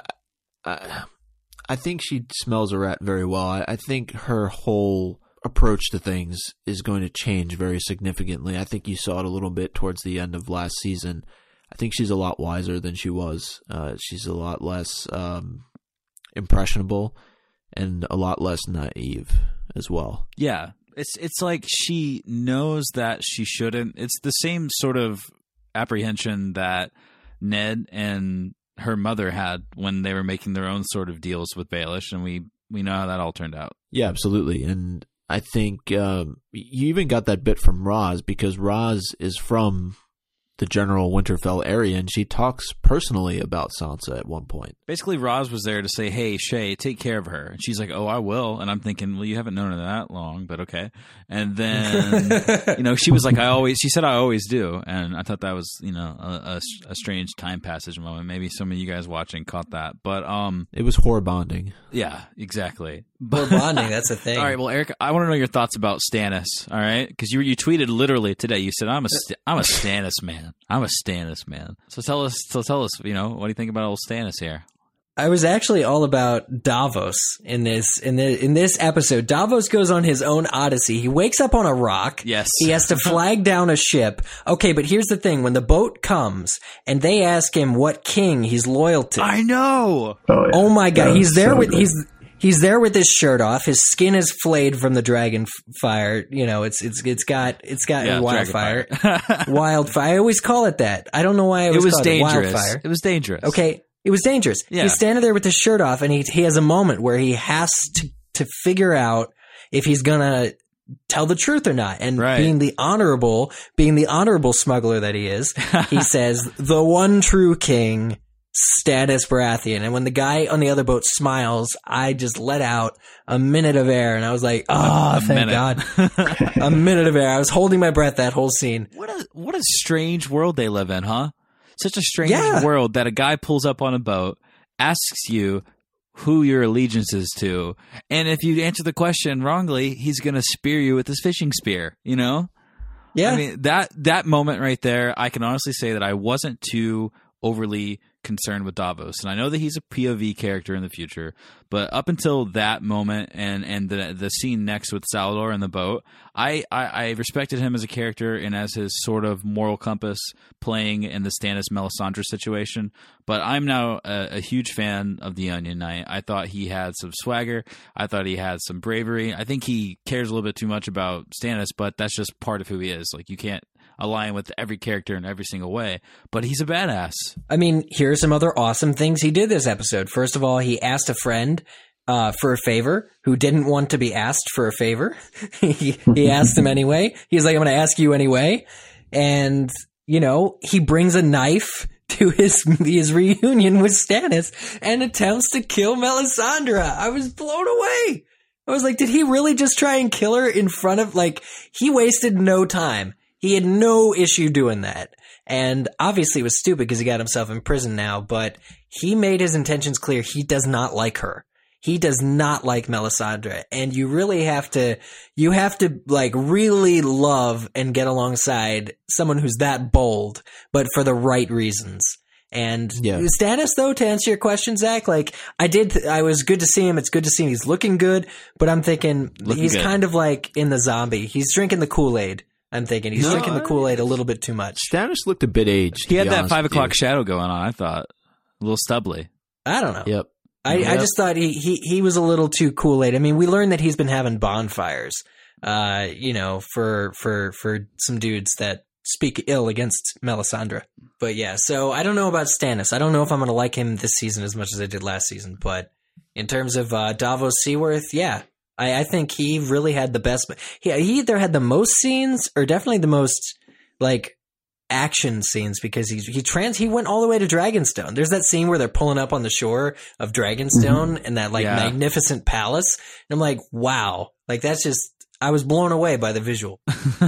I, I think she smells a rat very well. I, I think her whole approach to things is going to change very significantly. I think you saw it a little bit towards the end of last season. I think she's a lot wiser than she was. Uh, she's a lot less um, impressionable and a lot less naive as well.
Yeah. It's it's like she knows that she shouldn't. It's the same sort of apprehension that Ned and her mother had when they were making their own sort of deals with Baelish, and we, we know how that all turned out.
Yeah, absolutely. And I think um, you even got that bit from Roz, because Roz is from the general Winterfell area, and she talks personally about Sansa at one point.
Basically, Roz was there to say, hey, Shay, take care of her. And she's like, oh, I will. And I'm thinking, well, you haven't known her that long, but okay. And then, you know, she was like, I always, she said, I always do. And I thought that was, you know, a, a, a strange time passage moment. Maybe some of you guys watching caught that. But, um,
it was whore bonding.
Yeah, exactly.
Whore bonding, that's a thing.
All right, well, Eric, I want to know your thoughts about Stannis, all right? Because you you tweeted literally today. You said, I'm a, I'm a Stannis man. I'm a Stannis man. So tell us, so tell us, you know, what do you think about old Stannis here?
I was actually all about Davos in this in the in this episode. Davos goes on his own odyssey. He wakes up on a rock.
Yes.
He has to flag down a ship. Okay, but here's the thing. When the boat comes and they ask him what king he's loyal to.
I know.
Oh, yeah.
Oh my god,
That
he's
was
there
so
with
good.
he's He's there with his shirt off. His skin is flayed from the dragon f- fire. You know, it's it's it's got it's got
Yeah,
wildfire.
Dragonfire.
Wildfire. I always call it that. I don't know why I
It
always
was
called
dangerous.
it wildfire.
It was dangerous.
Okay, it was dangerous.
Yeah.
He's standing there with his shirt off, and he he has a moment where he has to to figure out if he's gonna tell the truth or not. And
Right.
being the honorable, being the honorable smuggler that he is, he says, "The one true king Stannis Baratheon. And when the guy on the other boat smiles, I just let out a minute of air, and I was like, oh,
A- a
thank
minute.
God. A minute of air. I was holding my breath that whole scene.
What a what a strange world they live in, huh? Such a strange
Yeah.
world that a guy pulls up on a boat, asks you who your allegiance is to, and if you answer the question wrongly, he's going to spear you with his fishing spear, you know?
Yeah.
I mean, that that moment right there, I can honestly say that I wasn't too overly concerned with Davos. And I know that he's a P O V character in the future, but up until that moment and, and the the scene next with Salvador in the boat, I, I, I respected him as a character and as his sort of moral compass playing in the Stannis Melisandre situation. But I'm now a, a huge fan of the Onion Knight. I thought he had some swagger. I thought he had some bravery. I think he cares a little bit too much about Stannis, but that's just part of who he is. Like, you can't align with every character in every single way, but he's a badass.
I mean, here are some other awesome things he did this episode. First of all, he asked a friend uh, for a favor who didn't want to be asked for a favor. he, he asked him anyway. He's like, I'm going to ask you anyway. And, you know, he brings a knife to his his reunion with Stannis and attempts to kill Melisandre. I was blown away. I was like, did he really just try and kill her in front of, like, he wasted no time. He had no issue doing that. And obviously it was stupid because he got himself in prison now, but he made his intentions clear. He does not like her. He does not like Melisandre. And you really have to, you have to like really love and get alongside someone who's that bold, but for the right reasons. And
Yeah.
Stannis, though, to answer your question, Zach, like I did, I was good to see him. It's good to see him. He's looking good, but I'm thinking
Looking
he's
good.
kind of like in the zombie. He's drinking the Kool-Aid. I'm thinking he's
No,
drinking the Kool-Aid a little bit too much.
Stannis looked a bit aged.
He
to
had
be
that
honest
five
with
o'clock
you.
shadow going on, I thought. A little stubbly.
I don't know.
Yep.
I, I
Yep.
just thought he, he, he was a little too Kool-Aid. I mean, we learned that he's been having bonfires, uh, you know, for, for, for some dudes that speak ill against Melisandre. But yeah, so I don't know about Stannis. I don't know if I'm going to like him this season as much as I did last season. But in terms of uh, Davos Seaworth, yeah, I, I think he really had the best. He, he either had the most scenes or definitely the most, like, action scenes because he he trans he went all the way to Dragonstone. There's that scene where they're pulling up on the shore of Dragonstone and that like
Yeah.
magnificent palace. And I'm like, wow, like that's just I was blown away by the visual.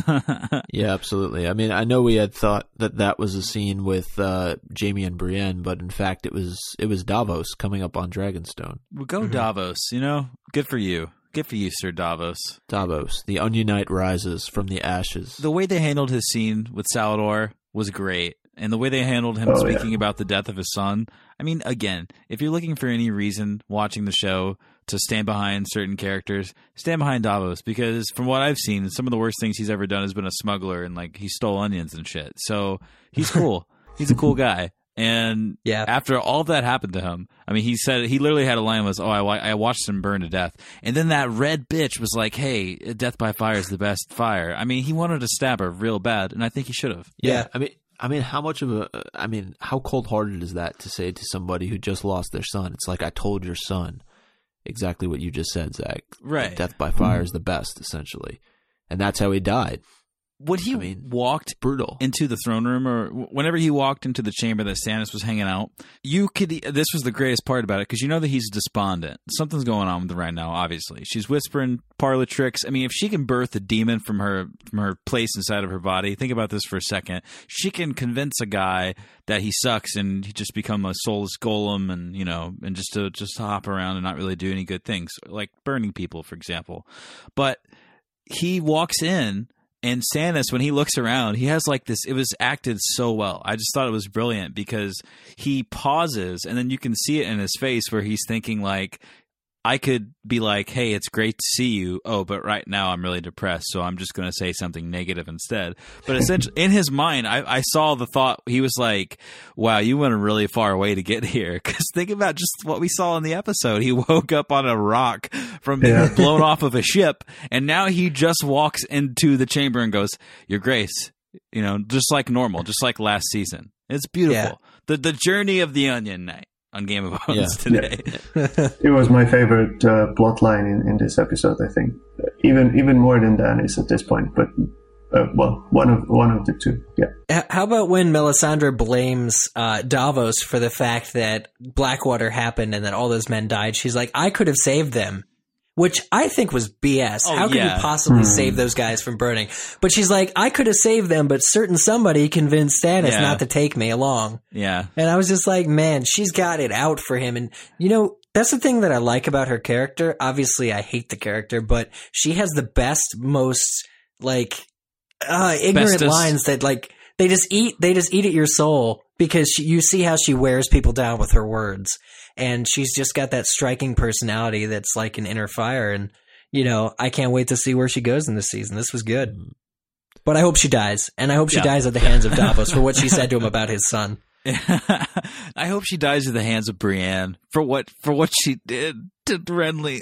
Yeah, absolutely. I mean, I know we had thought that that was a scene with uh, Jaime and Brienne, but in fact, it was it was Davos coming up on Dragonstone.
Well, go Davos, you know? Good for you. Good for you, Sir Davos.
Davos, the Onion Knight rises from the ashes.
The way they handled his scene with Salvador was great. And the way they handled him
Oh,
speaking
yeah.
about the death of his son. I mean, again, if you're looking for any reason watching the show to stand behind certain characters, stand behind Davos. Because from what I've seen, some of the worst things he's ever done has been a smuggler and like he stole onions and shit. So he's cool. He's a cool guy. And
Yeah.
after all that happened to him, I mean, he said he literally had a line was, "Oh, I, wa- I watched him burn to death," and then that red bitch was like, "Hey, death by fire is the best fire." I mean, he wanted to stab her real bad, and I think he should have.
Yeah.
I mean, I mean, how much of a, I mean, how cold-hearted is that to say to somebody who just lost their son? It's like, I told your son exactly what you just said, Zach.
Right.
Death by fire is the best, essentially. And that's how he died.
When he
I mean,
walked
Brutal.
into the throne room, or whenever he walked into the chamber that Stannis was hanging out, you could. This was the greatest part about it because you know that he's despondent. Something's going on with him right now. Obviously, she's whispering parlor tricks. I mean, if she can birth a demon from her from her place inside of her body, think about this for a second. She can convince a guy that he sucks and he just become a soulless golem, and you know, and just to just to hop around and not really do any good things, like burning people, for example. But he walks in. And Stannis, when he looks around, he has like this, it was acted so well. I just thought it was brilliant because he pauses and then you can see it in his face where he's thinking like, I could be like, hey, it's great to see you. Oh, but right now I'm really depressed, so I'm just going to say something negative instead. But essentially, in his mind, I, I saw the thought. He was like, wow, you went a really far way to get here. Because think about just what we saw in the episode. He woke up on a rock from being
Yeah.
blown off of a ship, and now he just walks into the chamber and goes, Your Grace, you know, just like normal, just like last season. It's beautiful.
Yeah.
The, the journey of the Onion Knight on Game of Thrones
Yeah.
today.
It was my favorite uh, plot line in, in this episode, I think. Even even more than Danny's at this point. But Uh, well, one of one of the two. Yeah.
How about when Melisandre blames uh, Davos for the fact that Blackwater happened and that all those men died? She's like, I could have saved them, which I think was B S.
Oh,
How could
yeah.
you possibly
Hmm.
save those guys from burning? But she's like, I could have saved them, but certain somebody convinced Stannis
Yeah.
not to take me along.
Yeah.
And I was just like, man, she's got it out for him. And, you know, that's the thing that I like about her character. Obviously, I hate the character, but she has the best, most, like, uh, ignorant
Bestest.
lines that, like, they just eat, they just eat at your soul because she, you see how she wears people down with her words. And she's just got that striking personality that's like an inner fire. And, you know, I can't wait to see where she goes in this season. This was good. But I hope she dies. And I hope she
Yeah.
dies at the hands of Davos for what she said to him about his son.
I hope she dies at the hands of Brienne for what for what she did to Renly.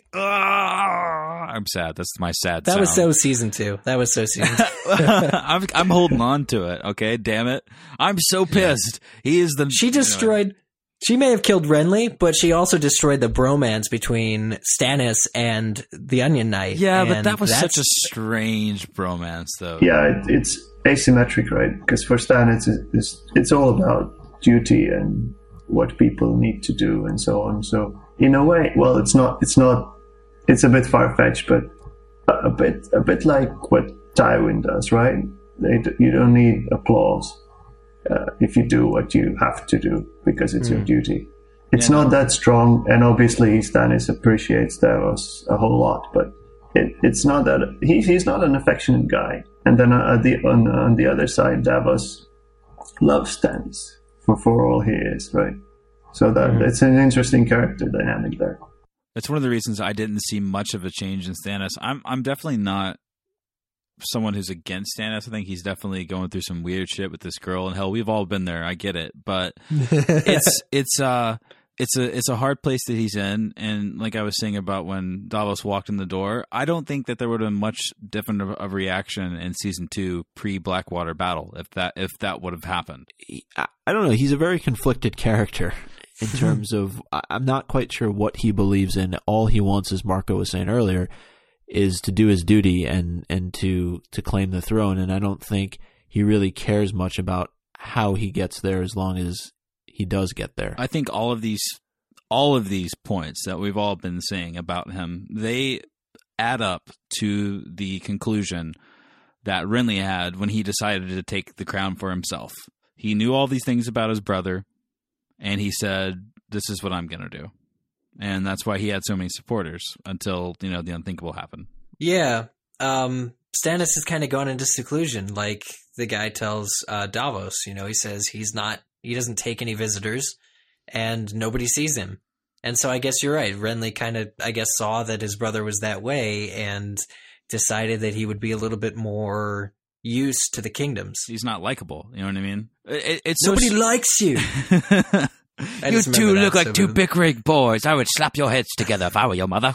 Ah, I'm sad. That's my sad.
That was so
sound.
season two. That was so season two.
I'm, I'm holding on to it. Okay, damn it. I'm so pissed. He is the.
She destroyed. She may have killed Renly, but she also destroyed the bromance between Stannis and the Onion Knight.
Yeah, but
And
that was
that's-
such a strange bromance, though.
Yeah, it, it's asymmetric, right? Because for Stan, it's, it's it's all about duty and what people need to do and so on. So in a way, well, it's not. It's not. It's a bit far fetched, but a, a bit a bit like what Tywin does, right? They, d- you don't need applause uh, if you do what you have to do because it's your duty. It's
Yeah.
not that strong, and obviously Stannis appreciates Davos a whole lot, but it, it's not that he, he's not an affectionate guy. And then uh, the, on on the other side, Davos loves Stannis for for all he is, right? So that it's an interesting character dynamic there.
That's one of the reasons I didn't see much of a change in Stannis. I'm I'm definitely not someone who's against Stannis. I think he's definitely going through some weird shit with this girl, and hell, we've all been there. I get it, but it's it's uh it's a it's a hard place that he's in. And like I was saying about when Davos walked in the door, I don't think that there would have been much different of a reaction in season two pre Blackwater battle if that if that would have happened.
I, I don't know. He's a very conflicted character in terms of I, I'm not quite sure what he believes in. All he wants, as Marco was saying earlier, is to do his duty and, and to, to claim the throne. And I don't think he really cares much about how he gets there as long as he does get there.
I think all of these all of these points that we've all been saying about him, they add up to the conclusion that Renly had when he decided to take the crown for himself. He knew all these things about his brother, and he said, this is what I'm going to do. And that's why he had so many supporters until, you know, the unthinkable happened.
Yeah. Um, Stannis has kind of gone into seclusion. Like the guy tells uh, Davos, you know, he says he's not, he doesn't take any visitors and nobody sees him. And so I guess you're right. Renly kind of, I guess, saw that his brother was that way and decided that he would be a little bit more used to the kingdoms.
He's not likable. You know what I mean? It, it's
Nobody
so
likes you. I
you
just
two
remember
look
that
like
so
two
vividly.
bickering boys. I would slap your heads together if I were your mother.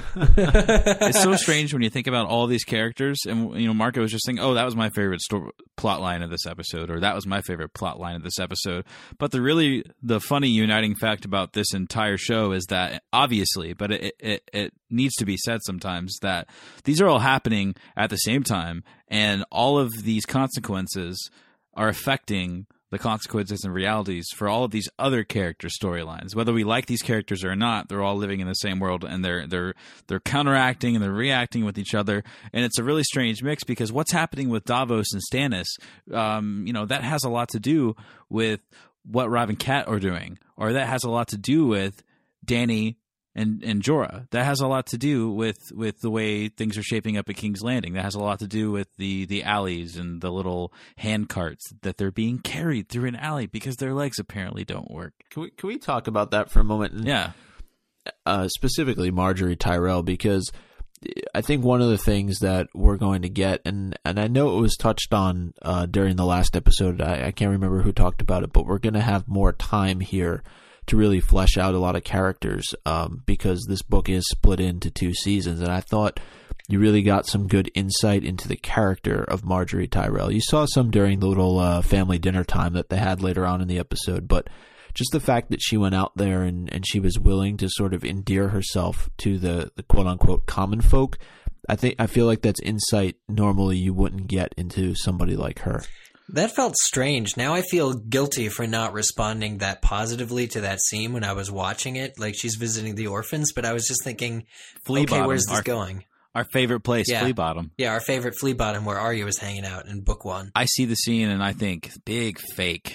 It's so strange when you think about all these characters, and you know, Marco was just saying, "Oh, that was my favorite story, plot line of this episode," or "That was my favorite plot line of this episode." But the really, the funny uniting fact about this entire show is that, obviously, but it it, it needs to be said sometimes, that these are all happening at the same time, and all of these consequences are affecting the consequences and realities for all of these other character storylines. Whether we like these characters or not, they're all living in the same world, and they're they're they're counteracting and they're reacting with each other. And it's a really strange mix, because what's happening with Davos and Stannis, um, you know, that has a lot to do with what Robb and Cat are doing, or that has a lot to do with Dany and and Jorah. That has a lot to do with with the way things are shaping up at King's Landing. That has a lot to do with the the alleys and the little hand carts that they're being carried through an alley because their legs apparently don't work.
Can we can we talk about that for a moment? And,
Yeah.
uh, specifically Marjorie Tyrell, because I think one of the things that we're going to get, and, and I know it was touched on uh, during the last episode, I, I can't remember who talked about it, but we're going to have more time here to really flesh out a lot of characters, um, because this book is split into two seasons, and I thought you really got some good insight into the character of Marjorie Tyrell. You saw some during the little uh, family dinner time that they had later on in the episode, but just the fact that she went out there and, and she was willing to sort of endear herself to the, the quote-unquote common folk, I think I feel like that's insight normally you wouldn't get into somebody like her.
That felt strange. Now I feel guilty for not responding that positively to that scene when I was watching it. Like, she's visiting the orphans, but I was just thinking,
Flea
okay,
Bottom,
where's this
our,
going?
Our favorite place,
Yeah.
Flea Bottom.
Yeah, our favorite Flea Bottom, where Arya was hanging out in book one.
I see the scene and I think, big fake.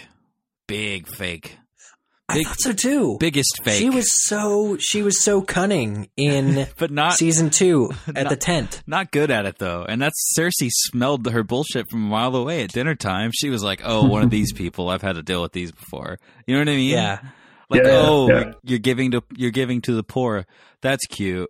Big fake.
I
Big,
thought so too.
biggest fake.
She was so she was so cunning in
but not
season two at
not-
the tent.
Not good at it, though. And that's Cersei smelled her bullshit from a mile away at dinner time. She was like, oh, one of these people. I've had to deal with these before. You know what I mean?
Yeah.
Like,
Yeah,
oh,
yeah.
you're giving to you're giving to the poor. That's cute.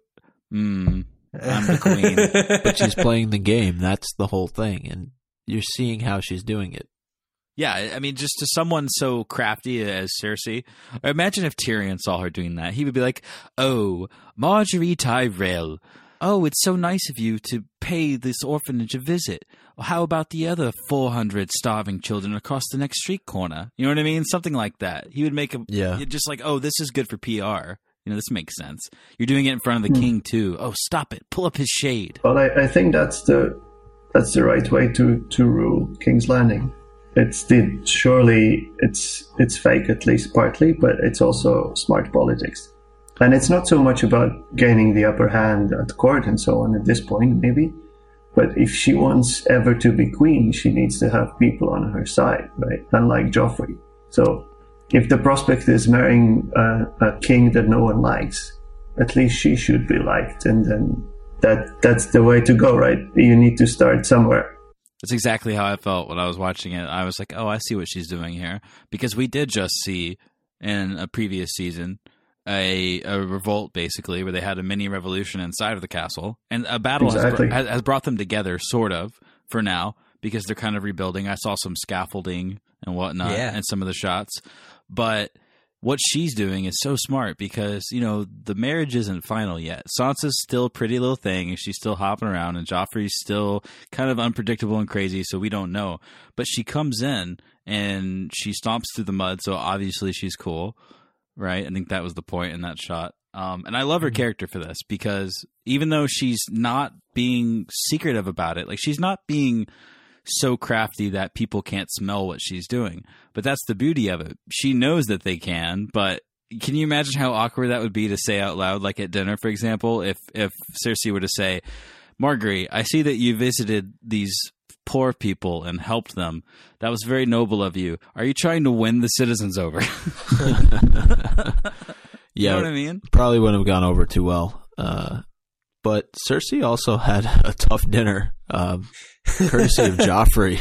Mm, I'm the queen.
But she's playing the game. That's the whole thing. And you're seeing how she's doing it.
Yeah, I mean, just to someone so crafty as Cersei, imagine if Tyrion saw her doing that. He would be like, oh, Marjorie Tyrell. Oh, it's so nice of you to pay this orphanage a visit. How about the other four hundred starving children across the next street corner? You know what I mean? Something like that. He would make a,
Yeah.
just like, oh, this is good for P R. You know, this makes sense. You're doing it in front of the king, too. Oh, stop it. Pull up his shade.
Well, I, I think that's the that's the right way to, to rule King's Landing. It's the surely it's it's fake, at least partly, but it's also smart politics. And it's not so much about gaining the upper hand at court and so on at this point, maybe. But if she wants ever to be queen, she needs to have people on her side, right? Unlike Joffrey. So if the prospect is marrying a, a king that no one likes, at least she should be liked, and then that that's the way to go, right? You need to start somewhere.
That's exactly how I felt when I was watching it. I was like, oh, I see what she's doing here. Because we did just see in a previous season a, a revolt, basically, where they had a mini revolution inside of the castle. And a battle
Exactly.
has, br- has brought them together, sort of, for now, because they're kind of rebuilding. I saw some scaffolding and whatnot
Yeah.
in some of the shots. But what she's doing is so smart because, you know, the marriage isn't final yet. Sansa's still a pretty little thing, and she's still hopping around, and Joffrey's still kind of unpredictable and crazy, so we don't know. But she comes in, and she stomps through the mud, so obviously she's cool, right? I think that was the point in that shot. Um, and I love her character for this, because even though she's not being secretive about it, like, she's not being so crafty that people can't smell what she's doing. But that's the beauty of it. She knows that they can, but can you imagine how awkward that would be to say out loud, like at dinner, for example, if, if Cersei were to say, Marguerite, I see that you visited these poor people and helped them. That was very noble of you. Are you trying to win the citizens over? You
Yeah,
know what I mean?
probably wouldn't have gone over too well. Uh, but Cersei also had a tough dinner, um, courtesy of Joffrey.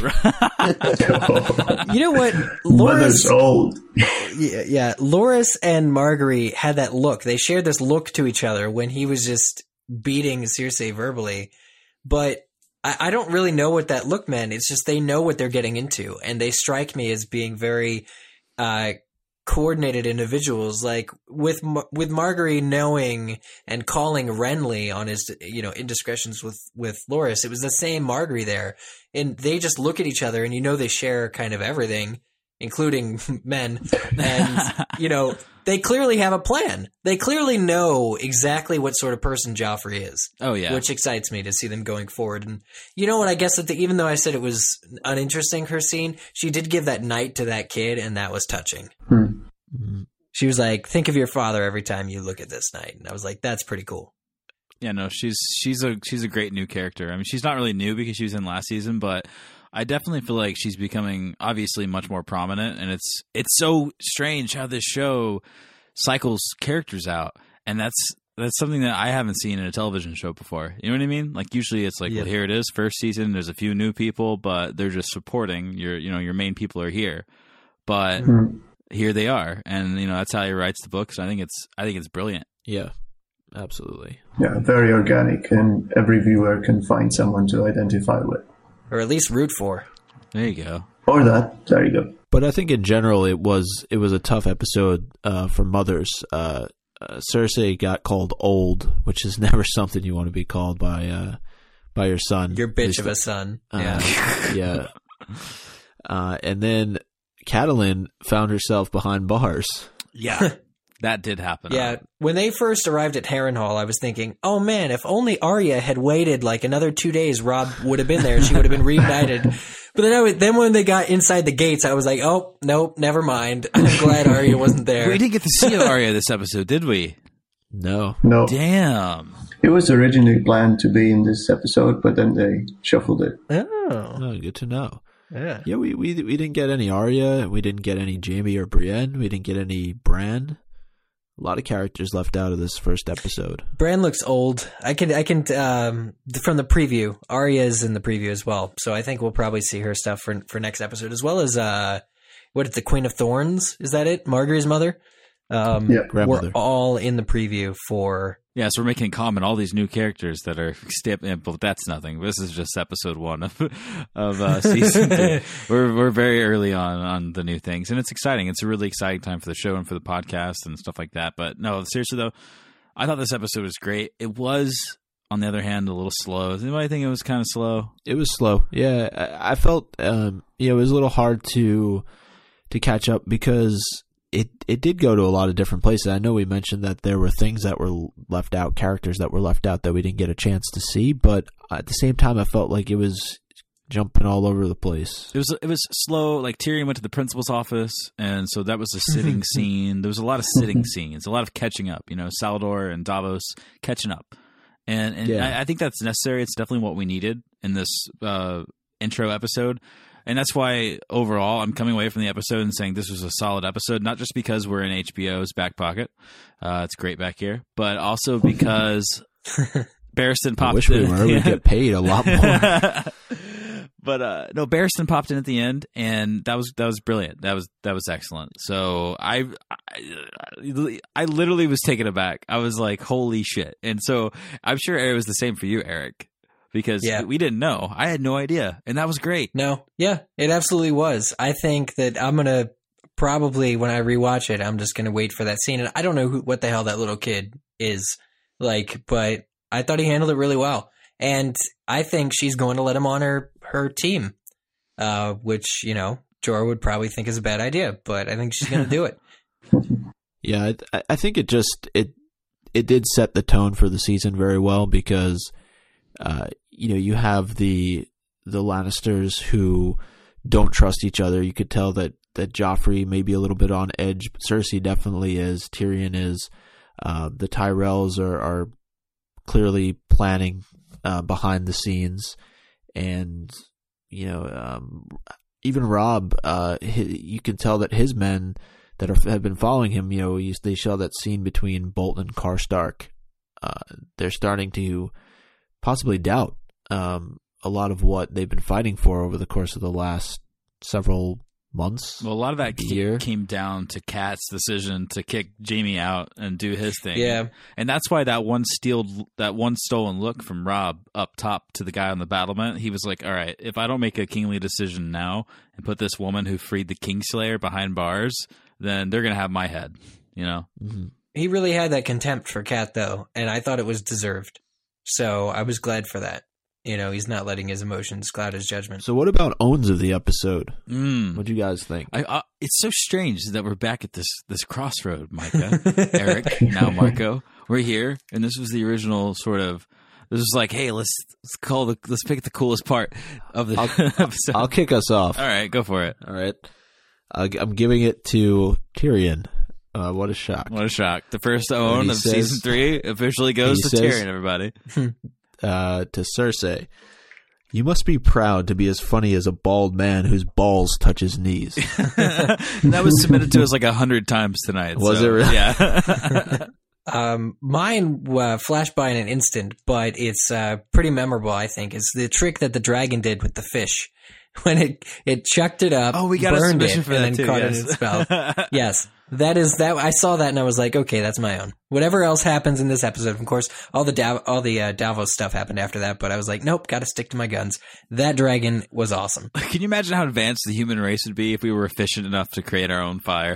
You know what?
Mother's
Loras,
old.
yeah, yeah, Loras and Marguerite had that look. They shared this look to each other when he was just beating Cersei verbally. But I, I don't really know what that look meant. It's just they know what they're getting into, and they strike me as being very uh, coordinated individuals. Like with with Marguerite knowing and calling Renly on his, you know, indiscretions with with Loras, it was the same Marguerite there, and they just look at each other, and you know they share kind of everything, including men, and you know they clearly have a plan. They clearly know exactly what sort of person Joffrey is.
Oh, yeah.
Which excites me to see them going forward. And you know what? I guess that the, even though I said it was uninteresting, her scene, she did give that knight to that kid, and that was touching.
Hmm.
She was like, think of your father every time you look at this knight. And I was like, that's pretty cool.
Yeah, no, she's she's a she's a great new character. I mean, she's not really new because she was in last season, but I definitely feel like she's becoming obviously much more prominent, and it's it's so strange how this show cycles characters out, and that's that's something that I haven't seen in a television show before. You know what I mean? Like usually it's like,
Yeah.
well, here it is, first season. There's a few new people, but they're just supporting your you know your main people are here, but
Hmm.
here they are, and you know that's how he writes the books. I think it's I think it's brilliant.
Yeah, absolutely.
Yeah, very organic, and every viewer can find someone to identify with.
Or at least root for.
There you go.
Or that. There you go.
But I think in general it was it was a tough episode uh, for mothers. Uh, uh, Cersei got called old, which is never something you want to be called by uh, by your son.
Your
At
bitch
least
of a son.
Uh,
Yeah.
yeah. Uh, and then Catelyn found herself behind bars.
Yeah. That did happen.
Yeah, when they first arrived at Harrenhal, I was thinking, oh man, if only Arya had waited like another two days, Rob would have been there. She would have been reunited. But then, I was, then when they got inside the gates, I was like, oh, nope, never mind. I'm glad Arya wasn't there.
We didn't get to see Arya this episode, did we?
No.
No.
Damn.
It was originally planned to be in this episode, but then they shuffled it.
Oh,
Oh, good to know.
yeah.
Yeah, we, we we didn't get any Arya. We didn't get any Jaime or Brienne. We didn't get any Bran. A lot of characters left out of this first episode.
Bran looks old. I can, I can, um, from the preview, Arya's in the preview as well. So I think we'll probably see her stuff for for next episode, as well as, uh, what is the Queen of Thorns? Is that it? Margaery's mother? Um,
Yeah.
Grandmother.
We're all in the preview for,
Yeah, so we're making common all these new characters that are step. But that's nothing. This is just episode one of of uh, season two. We're we're very early on on the new things, and it's exciting. It's a really exciting time for the show and for the podcast and stuff like that. But no, seriously though, I thought this episode was great. It was, on the other hand, a little slow. Does anybody think it was kind of slow?
It was slow. Yeah, I, I felt um, you know, it was a little hard to to catch up because it it did go to a lot of different places. I know we mentioned that there were things that were left out, characters that were left out that we didn't get a chance to see, but at the same time I felt like it was jumping all over the place.
It was it was slow. Like Tyrion went to the principal's office, and so that was a sitting scene. There was a lot of sitting scenes, a lot of catching up. You know, Salvador and Davos catching up, and and
Yeah.
I, I think that's necessary. It's definitely what we needed in this uh, intro episode. And that's why, overall, I'm coming away from the episode and saying this was a solid episode, not just because we're in H B O's back pocket. Uh, it's great back here. But also because Barristan popped
I wish
in.
we were. We'd get paid a lot more.
But uh, no, Barristan popped in at the end, and that was that was brilliant. That was that was excellent. So I, I, I literally was taken aback. I was like, "Holy shit!" And so I'm sure it was the same for you, Eric, because
Yeah.
we didn't know. I had no idea, and that was great.
no, yeah, it absolutely was. I think that I'm going to probably, when I rewatch it, I'm just going to wait for that scene. And I don't know who, what the hell that little kid is like, but I thought he handled it really well. And I think she's going to let him on her, her team, uh, which, you know, Jorah would probably think is a bad idea, but I think she's going to do it.
Yeah, I, I think it just it it did set the tone for the season very well because uh, you know, you have the the Lannisters who don't trust each other. You could tell that that Joffrey may be a little bit on edge. Cersei definitely is. Tyrion is. Uh, the Tyrells are, are clearly planning uh, behind the scenes, and you know, um, even Robb. Uh, he, you can tell that his men that are, have been following him, you know, you, they show that scene between Bolton and Karstark. Uh, they're starting to possibly doubt um, a lot of what they've been fighting for over the course of the last several months.
Well, a lot of that
maybe
ca-
year.
came down to Kat's decision to kick Jaime out and do his thing.
Yeah.
And that's why that one stealed, that one stolen look from Robb up top to the guy on the battlement, he was like, all right, if I don't make a kingly decision now and put this woman who freed the Kingslayer behind bars, then they're going to have my head, you know?
Mm-hmm.
He really had that contempt for Cat, though, and I thought it was deserved. So I was glad for that. You know, he's not letting his emotions cloud his judgment.
So what about owns of the episode?
Mm.
What do you guys think?
I, uh, it's so strange that we're back at this this crossroad, Micah, Eric, now Marco. We're here, and this was the original sort of. This was like, hey, let's let's call the let's pick the coolest part of the
I'll,
episode.
I'll kick us off.
All right, go for it.
All right. Uh, I'm giving it to Tyrion. Uh, what a shock.
What a shock! The first own
he
of
says-
season three officially goes
he
to
says-
Tyrion. Everybody.
Uh, to Cersei. You must be proud to be as funny as a bald man whose balls touch his knees.
That was submitted to us like a hundred times tonight.
Was
so,
it really?
Yeah.
Um, mine uh, flashed by in an instant, but it's uh, pretty memorable, I think. It's the trick that the dragon did with the fish. When it it chucked it up,
Oh, we got a
burned
submission
it,
for
and
that
then
too,
caught
yes.
it in its mouth. Yes, that is that. I saw that and I was like, okay, that's my own. Whatever else happens in this episode, of course, all the Dav- all the uh, Davos stuff happened after that. But I was like, nope, got to stick to my guns. That dragon was awesome.
Can you imagine how advanced the human race would be if we were efficient enough to create our own fire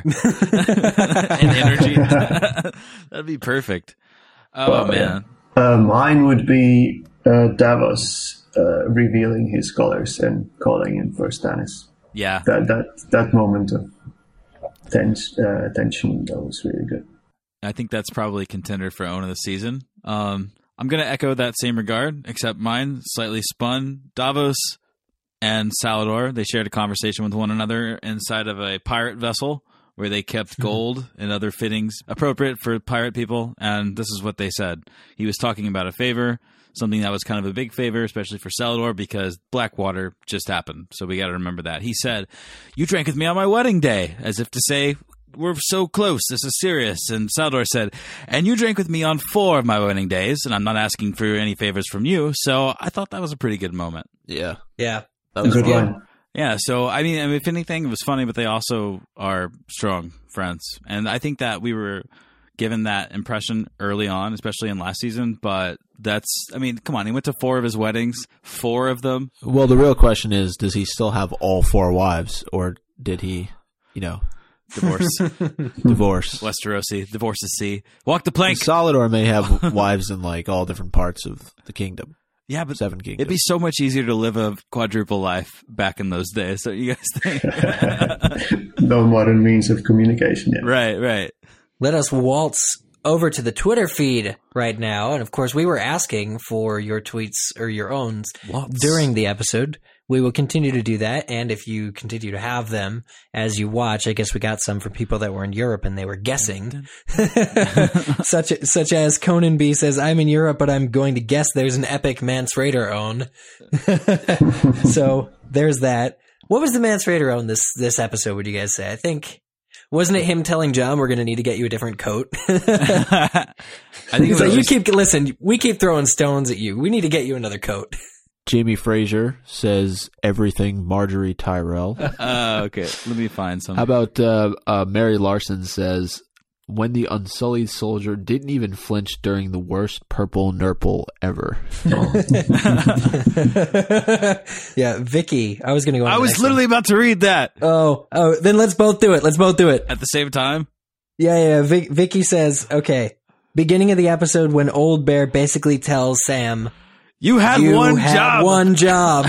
and energy? That'd be perfect. Oh
Well,
man.
Uh, mine would be uh, Davos uh, revealing his colors and calling in for Stannis.
Yeah.
That that that moment of tens- uh, tension, that was really good.
I think that's probably contender for own of the season. Um, I'm going to echo that same regard, except mine slightly spun. Davos and Salador, they shared a conversation with one another inside of a pirate vessel where they kept gold and other fittings appropriate for pirate people. And this is what they said. He was talking about a favor, something that was kind of a big favor, especially for Salador, because Blackwater just happened. So we got to remember that. He said, "You drank with me on my wedding day," as if to say, we're so close, this is serious. And Salador said, "And you drank with me on four of my wedding days, and I'm not asking for any favors from you." So I thought that was a pretty good moment.
Yeah.
Yeah.
That was
Good
fun.
line.
Yeah, so I mean, I mean, if anything, it was funny, but they also are strong friends. And I think that we were given that impression early on, especially in last season. But that's, I mean, come on, he went to four of his weddings, four of them.
Well, the real question is, does he still have all four wives, or did he, you know,
Divorce.
divorce?
Westerosi, divorces C. Walk the plank.
Solidor may have wives in like all different parts of the kingdom.
Yeah, but
Seven kingdoms.
it'd be so much easier to live a quadruple life back in those days. So you guys think?
No modern means of communication yet.
Right, right.
Let us waltz over to the Twitter feed right now. And of course, we were asking for your tweets or your own
Waltz.
during the episode. We will continue to do that. And if you continue to have them as you watch, I guess we got some from people that were in Europe and they were guessing. such such as Conan B says, "I'm in Europe, but I'm going to guess there's an epic Mance Rayder own." So there's that. What was the Mance Rayder own this, this episode, would you guys say? I think... Wasn't it him telling John we're going to need to get you a different coat?
I think
He's
it
like,
was
you keep, listen, we keep throwing stones at you. We need to get you another coat.
Jamie Fraser says everything Marjorie Tyrell.
Uh, okay, let me find some.
How about uh, uh, Mary Larson says, "When the Unsullied Soldier didn't even flinch during the worst purple nurple ever."
Yeah, Vicky. I was going to go on
I
the
was
next
literally about to read that
one. Oh, oh, then let's both do it. Let's both do it.
at the same time.
Yeah, yeah. Vic, Vicky says, okay, beginning of the episode when Old Bear basically tells Sam,
You had
you
one
had
job.
one job.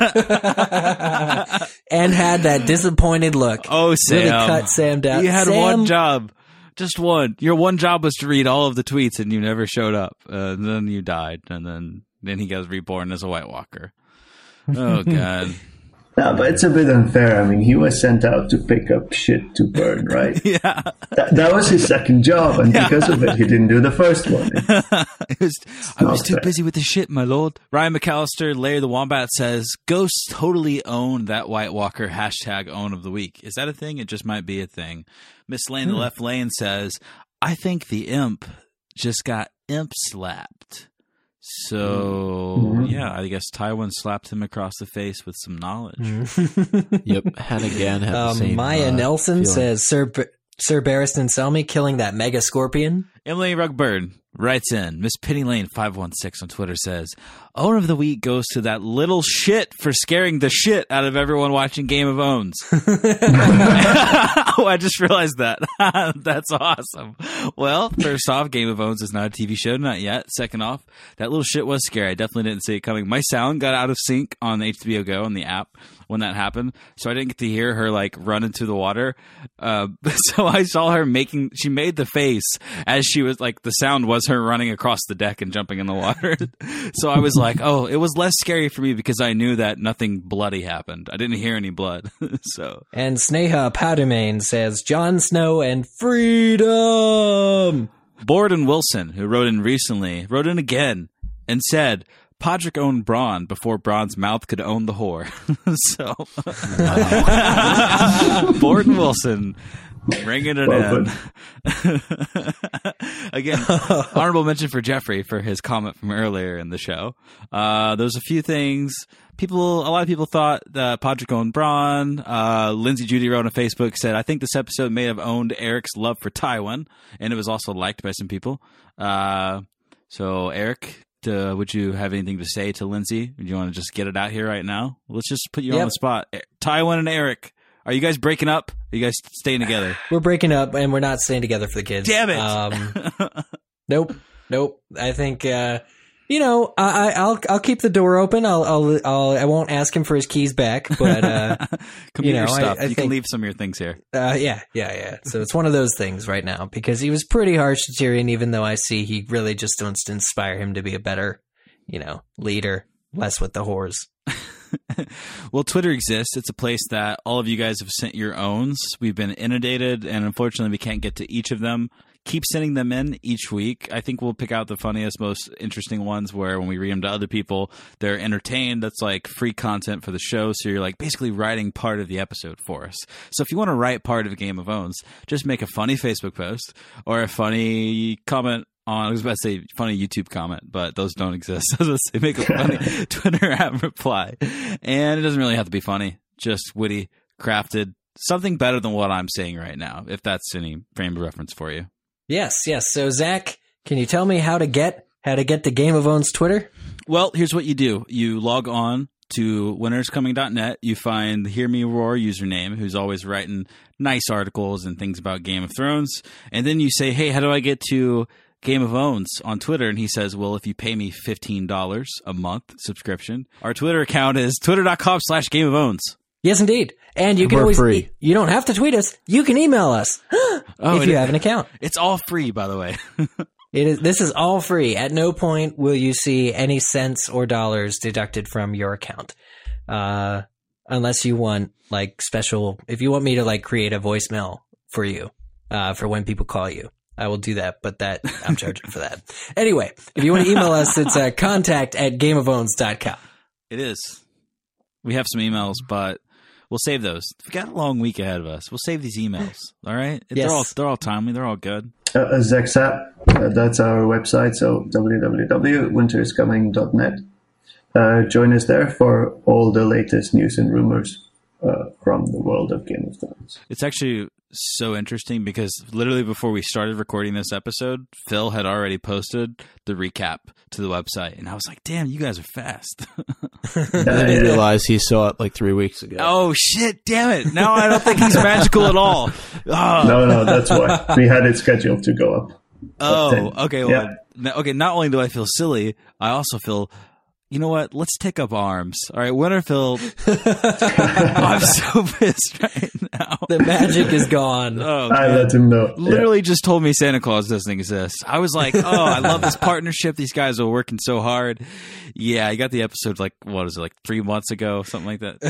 And had that disappointed look.
Oh, Sam.
Really cut Sam down.
You had
Sam,
one job. Just one. Your one job was to read all of the tweets, and you never showed up. Uh, and then you died, and then then he got reborn as a White Walker. Oh God.
No, but it's a bit unfair. I mean, he was sent out to pick up shit to burn, right?
Yeah.
That, that was his second job, and because of it, he didn't do the first one.
It was, I was
not
too
fair.
busy with the shit, my lord. Ryan McAllister, Larry the Wombat says, "Ghosts totally own that White Walker hashtag own of the week." Is that a thing? It just might be a thing. Miss Lane, the left lane says, "I think the imp just got imp slapped." So,
Mm-hmm.
yeah, I guess Tywin slapped him across the face with some knowledge.
Yep, Hannah Gann had the
Um,
same.
Maya
uh,
Nelson
feeling.
says, Sir, B- Sir Barristan Selmy killing that mega scorpion.
Emily Rugbird writes in, Miss Penny Lane five one six on Twitter says, "Owner of the week goes to that little shit for scaring the shit out of everyone watching Game of Owns." Oh, I just realized that. That's awesome. Well, first off, Game of Owns is not a T V show, not yet. Second off, that little shit was scary. I definitely didn't see it coming. My sound got out of sync on H B O Go on the app when that happened, so I didn't get to hear her like run into the water. Uh, so I saw her making, she made the face as she was like, the sound was her running across the deck and jumping in the water. So I was like, oh, it was less scary for me because I knew that nothing bloody happened. I didn't hear any blood. So
And Sneha Padumane says, Jon Snow and freedom.
Borden Wilson, who wrote in recently, wrote in again and said, Podrick owned Bronn before Bronn's mouth could own the whore. So, Borden Wilson, bringing it
Well
in. Again, honorable mention for Jeffrey for his comment from earlier in the show. Uh, there's a few things. People, a lot of people thought that Podrick owned Bronn. Uh, Lindsay Judy wrote on Facebook, said, "I think this episode may have owned Eric's love for Tywin," and it was also liked by some people. Uh, so, Eric, Uh, would you have anything to say to Lindsay? Do you want to just get it out here right now? Let's just put you
Yep.
on the spot. Tywin and Eric, are you guys breaking up? Are you guys staying together?
We're breaking up and we're not staying together for the kids.
Damn it.
Um, nope. Nope. I think, uh, You know, I, I'll I'll keep the door open. I'll I'll, I'll I won't ask him for his keys back, but uh,
Come
you
get
know,
your stuff.
I, I
you
think,
can leave some of your things here.
Uh, yeah, yeah, yeah. So it's one of those things right now because he was pretty harsh to Tyrion, even though I see he really just wants to inspire him to be a better, you know, leader, less with the whores.
Well, Twitter exists. It's a place that all of you guys have sent your owns. We've been inundated, and unfortunately, we can't get to each of them. Keep sending them in each week. I think we'll pick out the funniest, most interesting ones where when we read them to other people, they're entertained. That's like free content for the show. So you're like basically writing part of the episode for us. So if you want to write part of Game of Owns, just make a funny Facebook post or a funny comment on, I was about to say funny YouTube comment, but those don't exist. I was about to say make a funny Twitter app reply. And it doesn't really have to be funny, just witty, crafted, something better than what I'm saying right now, if that's any frame of reference for you.
Yes, yes. So Zach, can you tell me how to get how to get to Game of Owns Twitter?
Well, here's what you do. You log on to winners coming dot net. You find the Hear Me Roar username, who's always writing nice articles and things about Game of Thrones. And then you say, hey, how do I get to Game of Owns on Twitter? And he says, well, if you pay me fifteen dollars a month subscription, our Twitter account is twitter.com slash Game of Owns.
Yes, indeed. And you can
We're
always,
free.
e- you don't have to tweet us. You can email us
Oh,
if
it-
you have an account.
It's all free, by the way.
It is. This is all free. At no point will you see any cents or dollars deducted from your account, uh, unless you want like special. If you want me to like create a voicemail for you, uh, for when people call you, I will do that. But that I'm charging for that. Anyway, if you want to email us, it's uh, contact at game of owns dot com.
It is. We have some emails, but we'll save those. We got a long week ahead of us. We'll save these emails. All right.
Yes.
They're all they're all timely. They're all good.
Uh, Zexap, uh, that's our website, so w w w dot winters coming dot net. Uh, join us there for all the latest news and rumors uh, from the world of Game of Thrones.
It's actually so interesting because literally before we started recording this episode, Phil had already posted the recap to the website, and I was like, "Damn, you guys are fast."
And then he realized he saw it like three weeks ago.
Oh shit! Damn it! Now I don't think he's magical at all. Oh,
No, no, that's why we had it scheduled to go up.
oh
ten.
okay. Well,
Yeah.
n- okay. Not only do I feel silly, I also feel. You know what? Let's take up arms. All right, Winterfell. I'm so pissed right now.
The magic is gone.
Oh,
I
man.
let him know.
Literally just told me Santa Claus doesn't exist. I was like, oh, I love this partnership. These guys are working so hard. Yeah, I got the episode like, what is it, like three months ago, something like that.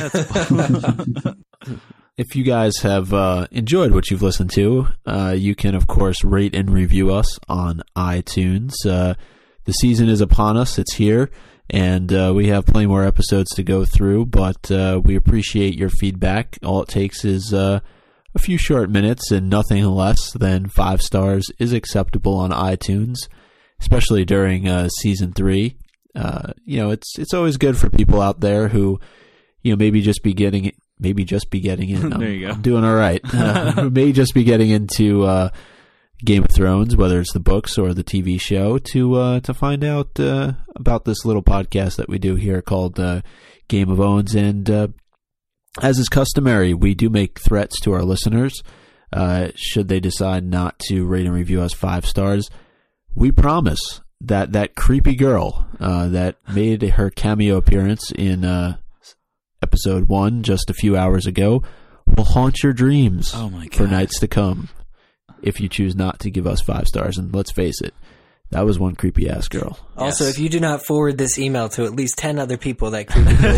That's
If you guys have uh, enjoyed what you've listened to, uh, you can, of course, rate and review us on iTunes. Uh, the season is upon us. It's here. And uh, we have plenty more episodes to go through, but uh, we appreciate your feedback. All it takes is uh, a few short minutes, and nothing less than five stars is acceptable on iTunes, especially during uh, season three. Uh, you know, it's it's always good for people out there who, you know, maybe just be getting maybe just be getting in. I'm,
There you go.
I'm doing all right. Uh, who may just be getting into uh, Game of Thrones, whether it's the books or the T V show, to uh, to find out uh, about this little podcast that we do here called uh, Game of Owns. And uh, as is customary, we do make threats to our listeners. Uh, should they decide not to rate and review us five stars, we promise that that creepy girl uh, that made her cameo appearance in uh, episode one just a few hours ago will haunt your dreams
Oh my
for
God.
nights to come if you choose not to give us five stars. And let's face it, that was one creepy ass girl.
Also,
Yes.
if you do not forward this email to at least ten other people, that creepy girl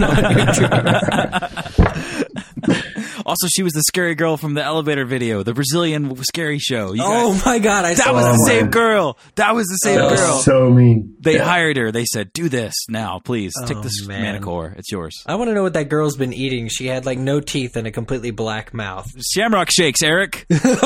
will on your dream.
Also, she was the scary girl from the elevator video, the Brazilian scary show. You
Oh
guys-
my god! I
that
saw
was
Oh
the
my-
same girl. That was the same
That
girl.
was so mean.
They
Yeah.
hired her. They said, "Do this now, please. Take
Oh,
this
man.
manicure. It's yours."
I want to know what that girl's been eating. She had like no teeth and a completely black mouth.
Shamrock shakes, Eric.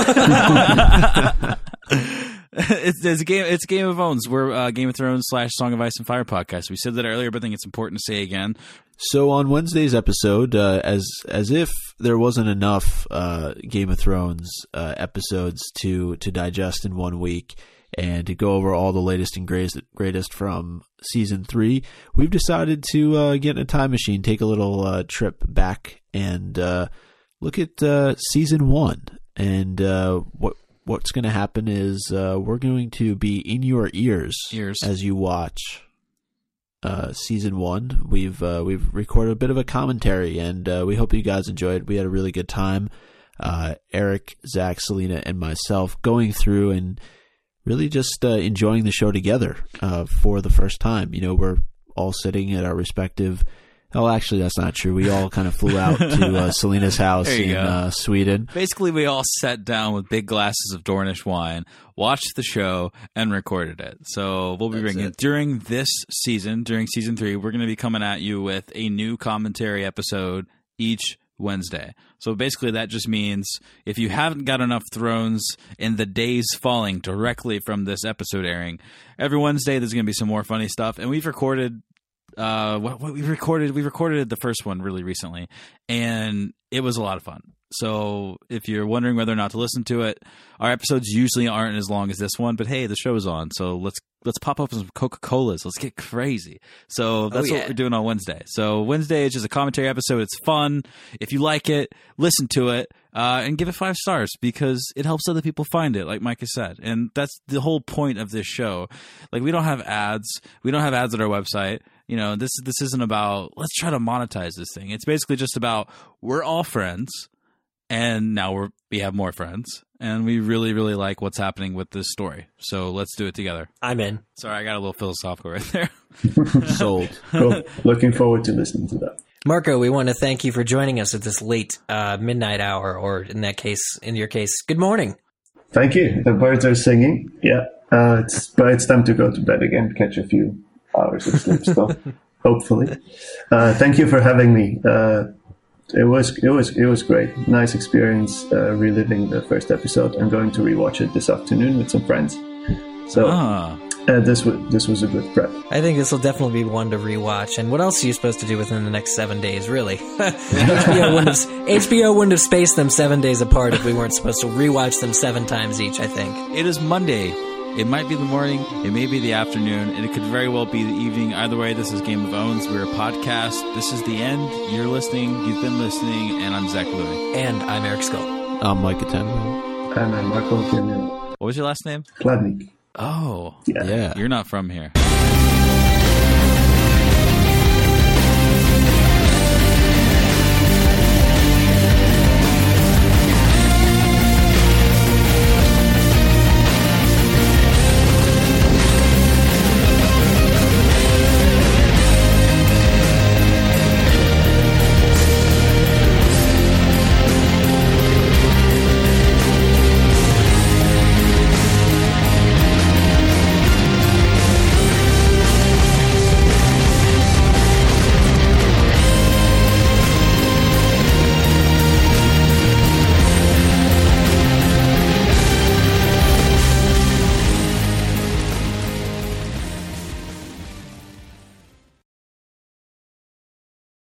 it's, it's a game. It's Game of Owns. We're uh, Game of Thrones slash Song of Ice and Fire podcast. We said that earlier, but I think it's important to say again.
So on Wednesday's episode, uh, as as if there wasn't enough uh, Game of Thrones uh, episodes to to digest in one week and to go over all the latest and greatest, greatest from season three, we've decided to uh, get in a time machine, take a little uh, trip back, and uh, look at uh, season one and uh, what what's going to happen is uh, we're going to be in your ears,
Ears.
as you watch uh, season one. We've uh, we've recorded a bit of a commentary, and uh, we hope you guys enjoyed. We had a really good time. Uh, Eric, Zach, Selena, and myself going through and really just uh, enjoying the show together uh, for the first time. You know, we're all sitting at our respective. Oh, actually, that's not true. We all kind of flew out to uh, Selena's house in uh, Sweden.
Basically, we all sat down with big glasses of Dornish wine, watched the show, and recorded it. So we'll be
That's
bringing
it.
during this season, during season three, we're going to be coming at you with a new commentary episode each Wednesday. So basically, that just means if you haven't got enough Thrones in the days falling directly from this episode airing, every Wednesday there's going to be some more funny stuff, and we've recorded. Uh, what, what we recorded, we recorded the first one really recently, and it was a lot of fun. So if you're wondering whether or not to listen to it, our episodes usually aren't as long as this one, but hey, the show is on, so let's let's pop up some Coca-Colas. Let's get crazy. So that's
Oh, yeah.
what we're doing on Wednesday. So Wednesday is just a commentary episode. It's fun. If you like it, listen to it. Uh, and give it five stars because it helps other people find it, like Micah said. And that's the whole point of this show. Like, we don't have ads. We don't have ads at our website. You know, this this isn't about, let's try to monetize this thing. It's basically just about, we're all friends, and now we're we have more friends. And we really, really like what's happening with this story. So let's do it together.
I'm in.
Sorry, I got a little philosophical right there.
Sold.
Cool. Looking forward to listening to that.
Marco, we want to thank you for joining us at this late uh, midnight hour, or in that case, in your case, good morning.
Thank you. The birds are singing. Yeah, uh, it's but it's time to go to bed again. Catch a few hours of sleep still, hopefully. Uh, thank you for having me. Uh, it was it was it was great. Nice experience uh, reliving the first episode. I'm going to rewatch it this afternoon with some friends. So
Ah.
uh, this was this was a good prep.
I think this will definitely be one to rewatch. And what else are you supposed to do within the next seven days, really? H B O wouldn't have, H B O wouldn't have spaced them seven days apart if we weren't supposed to rewatch them seven times each, I think.
It is Monday. It might be the morning, it may be the afternoon, and it could very well be the evening. Either way, this is Game of Owns. We're a podcast. This is the end. You're listening. You've been listening, and I'm Zach Louie.
And I'm Eric Skull.
I'm Mike Attenborough.
And I'm Marco Kiemel.
What was your last name?
Kladnik.
Oh,
Yeah.
Yeah.
you're not from here.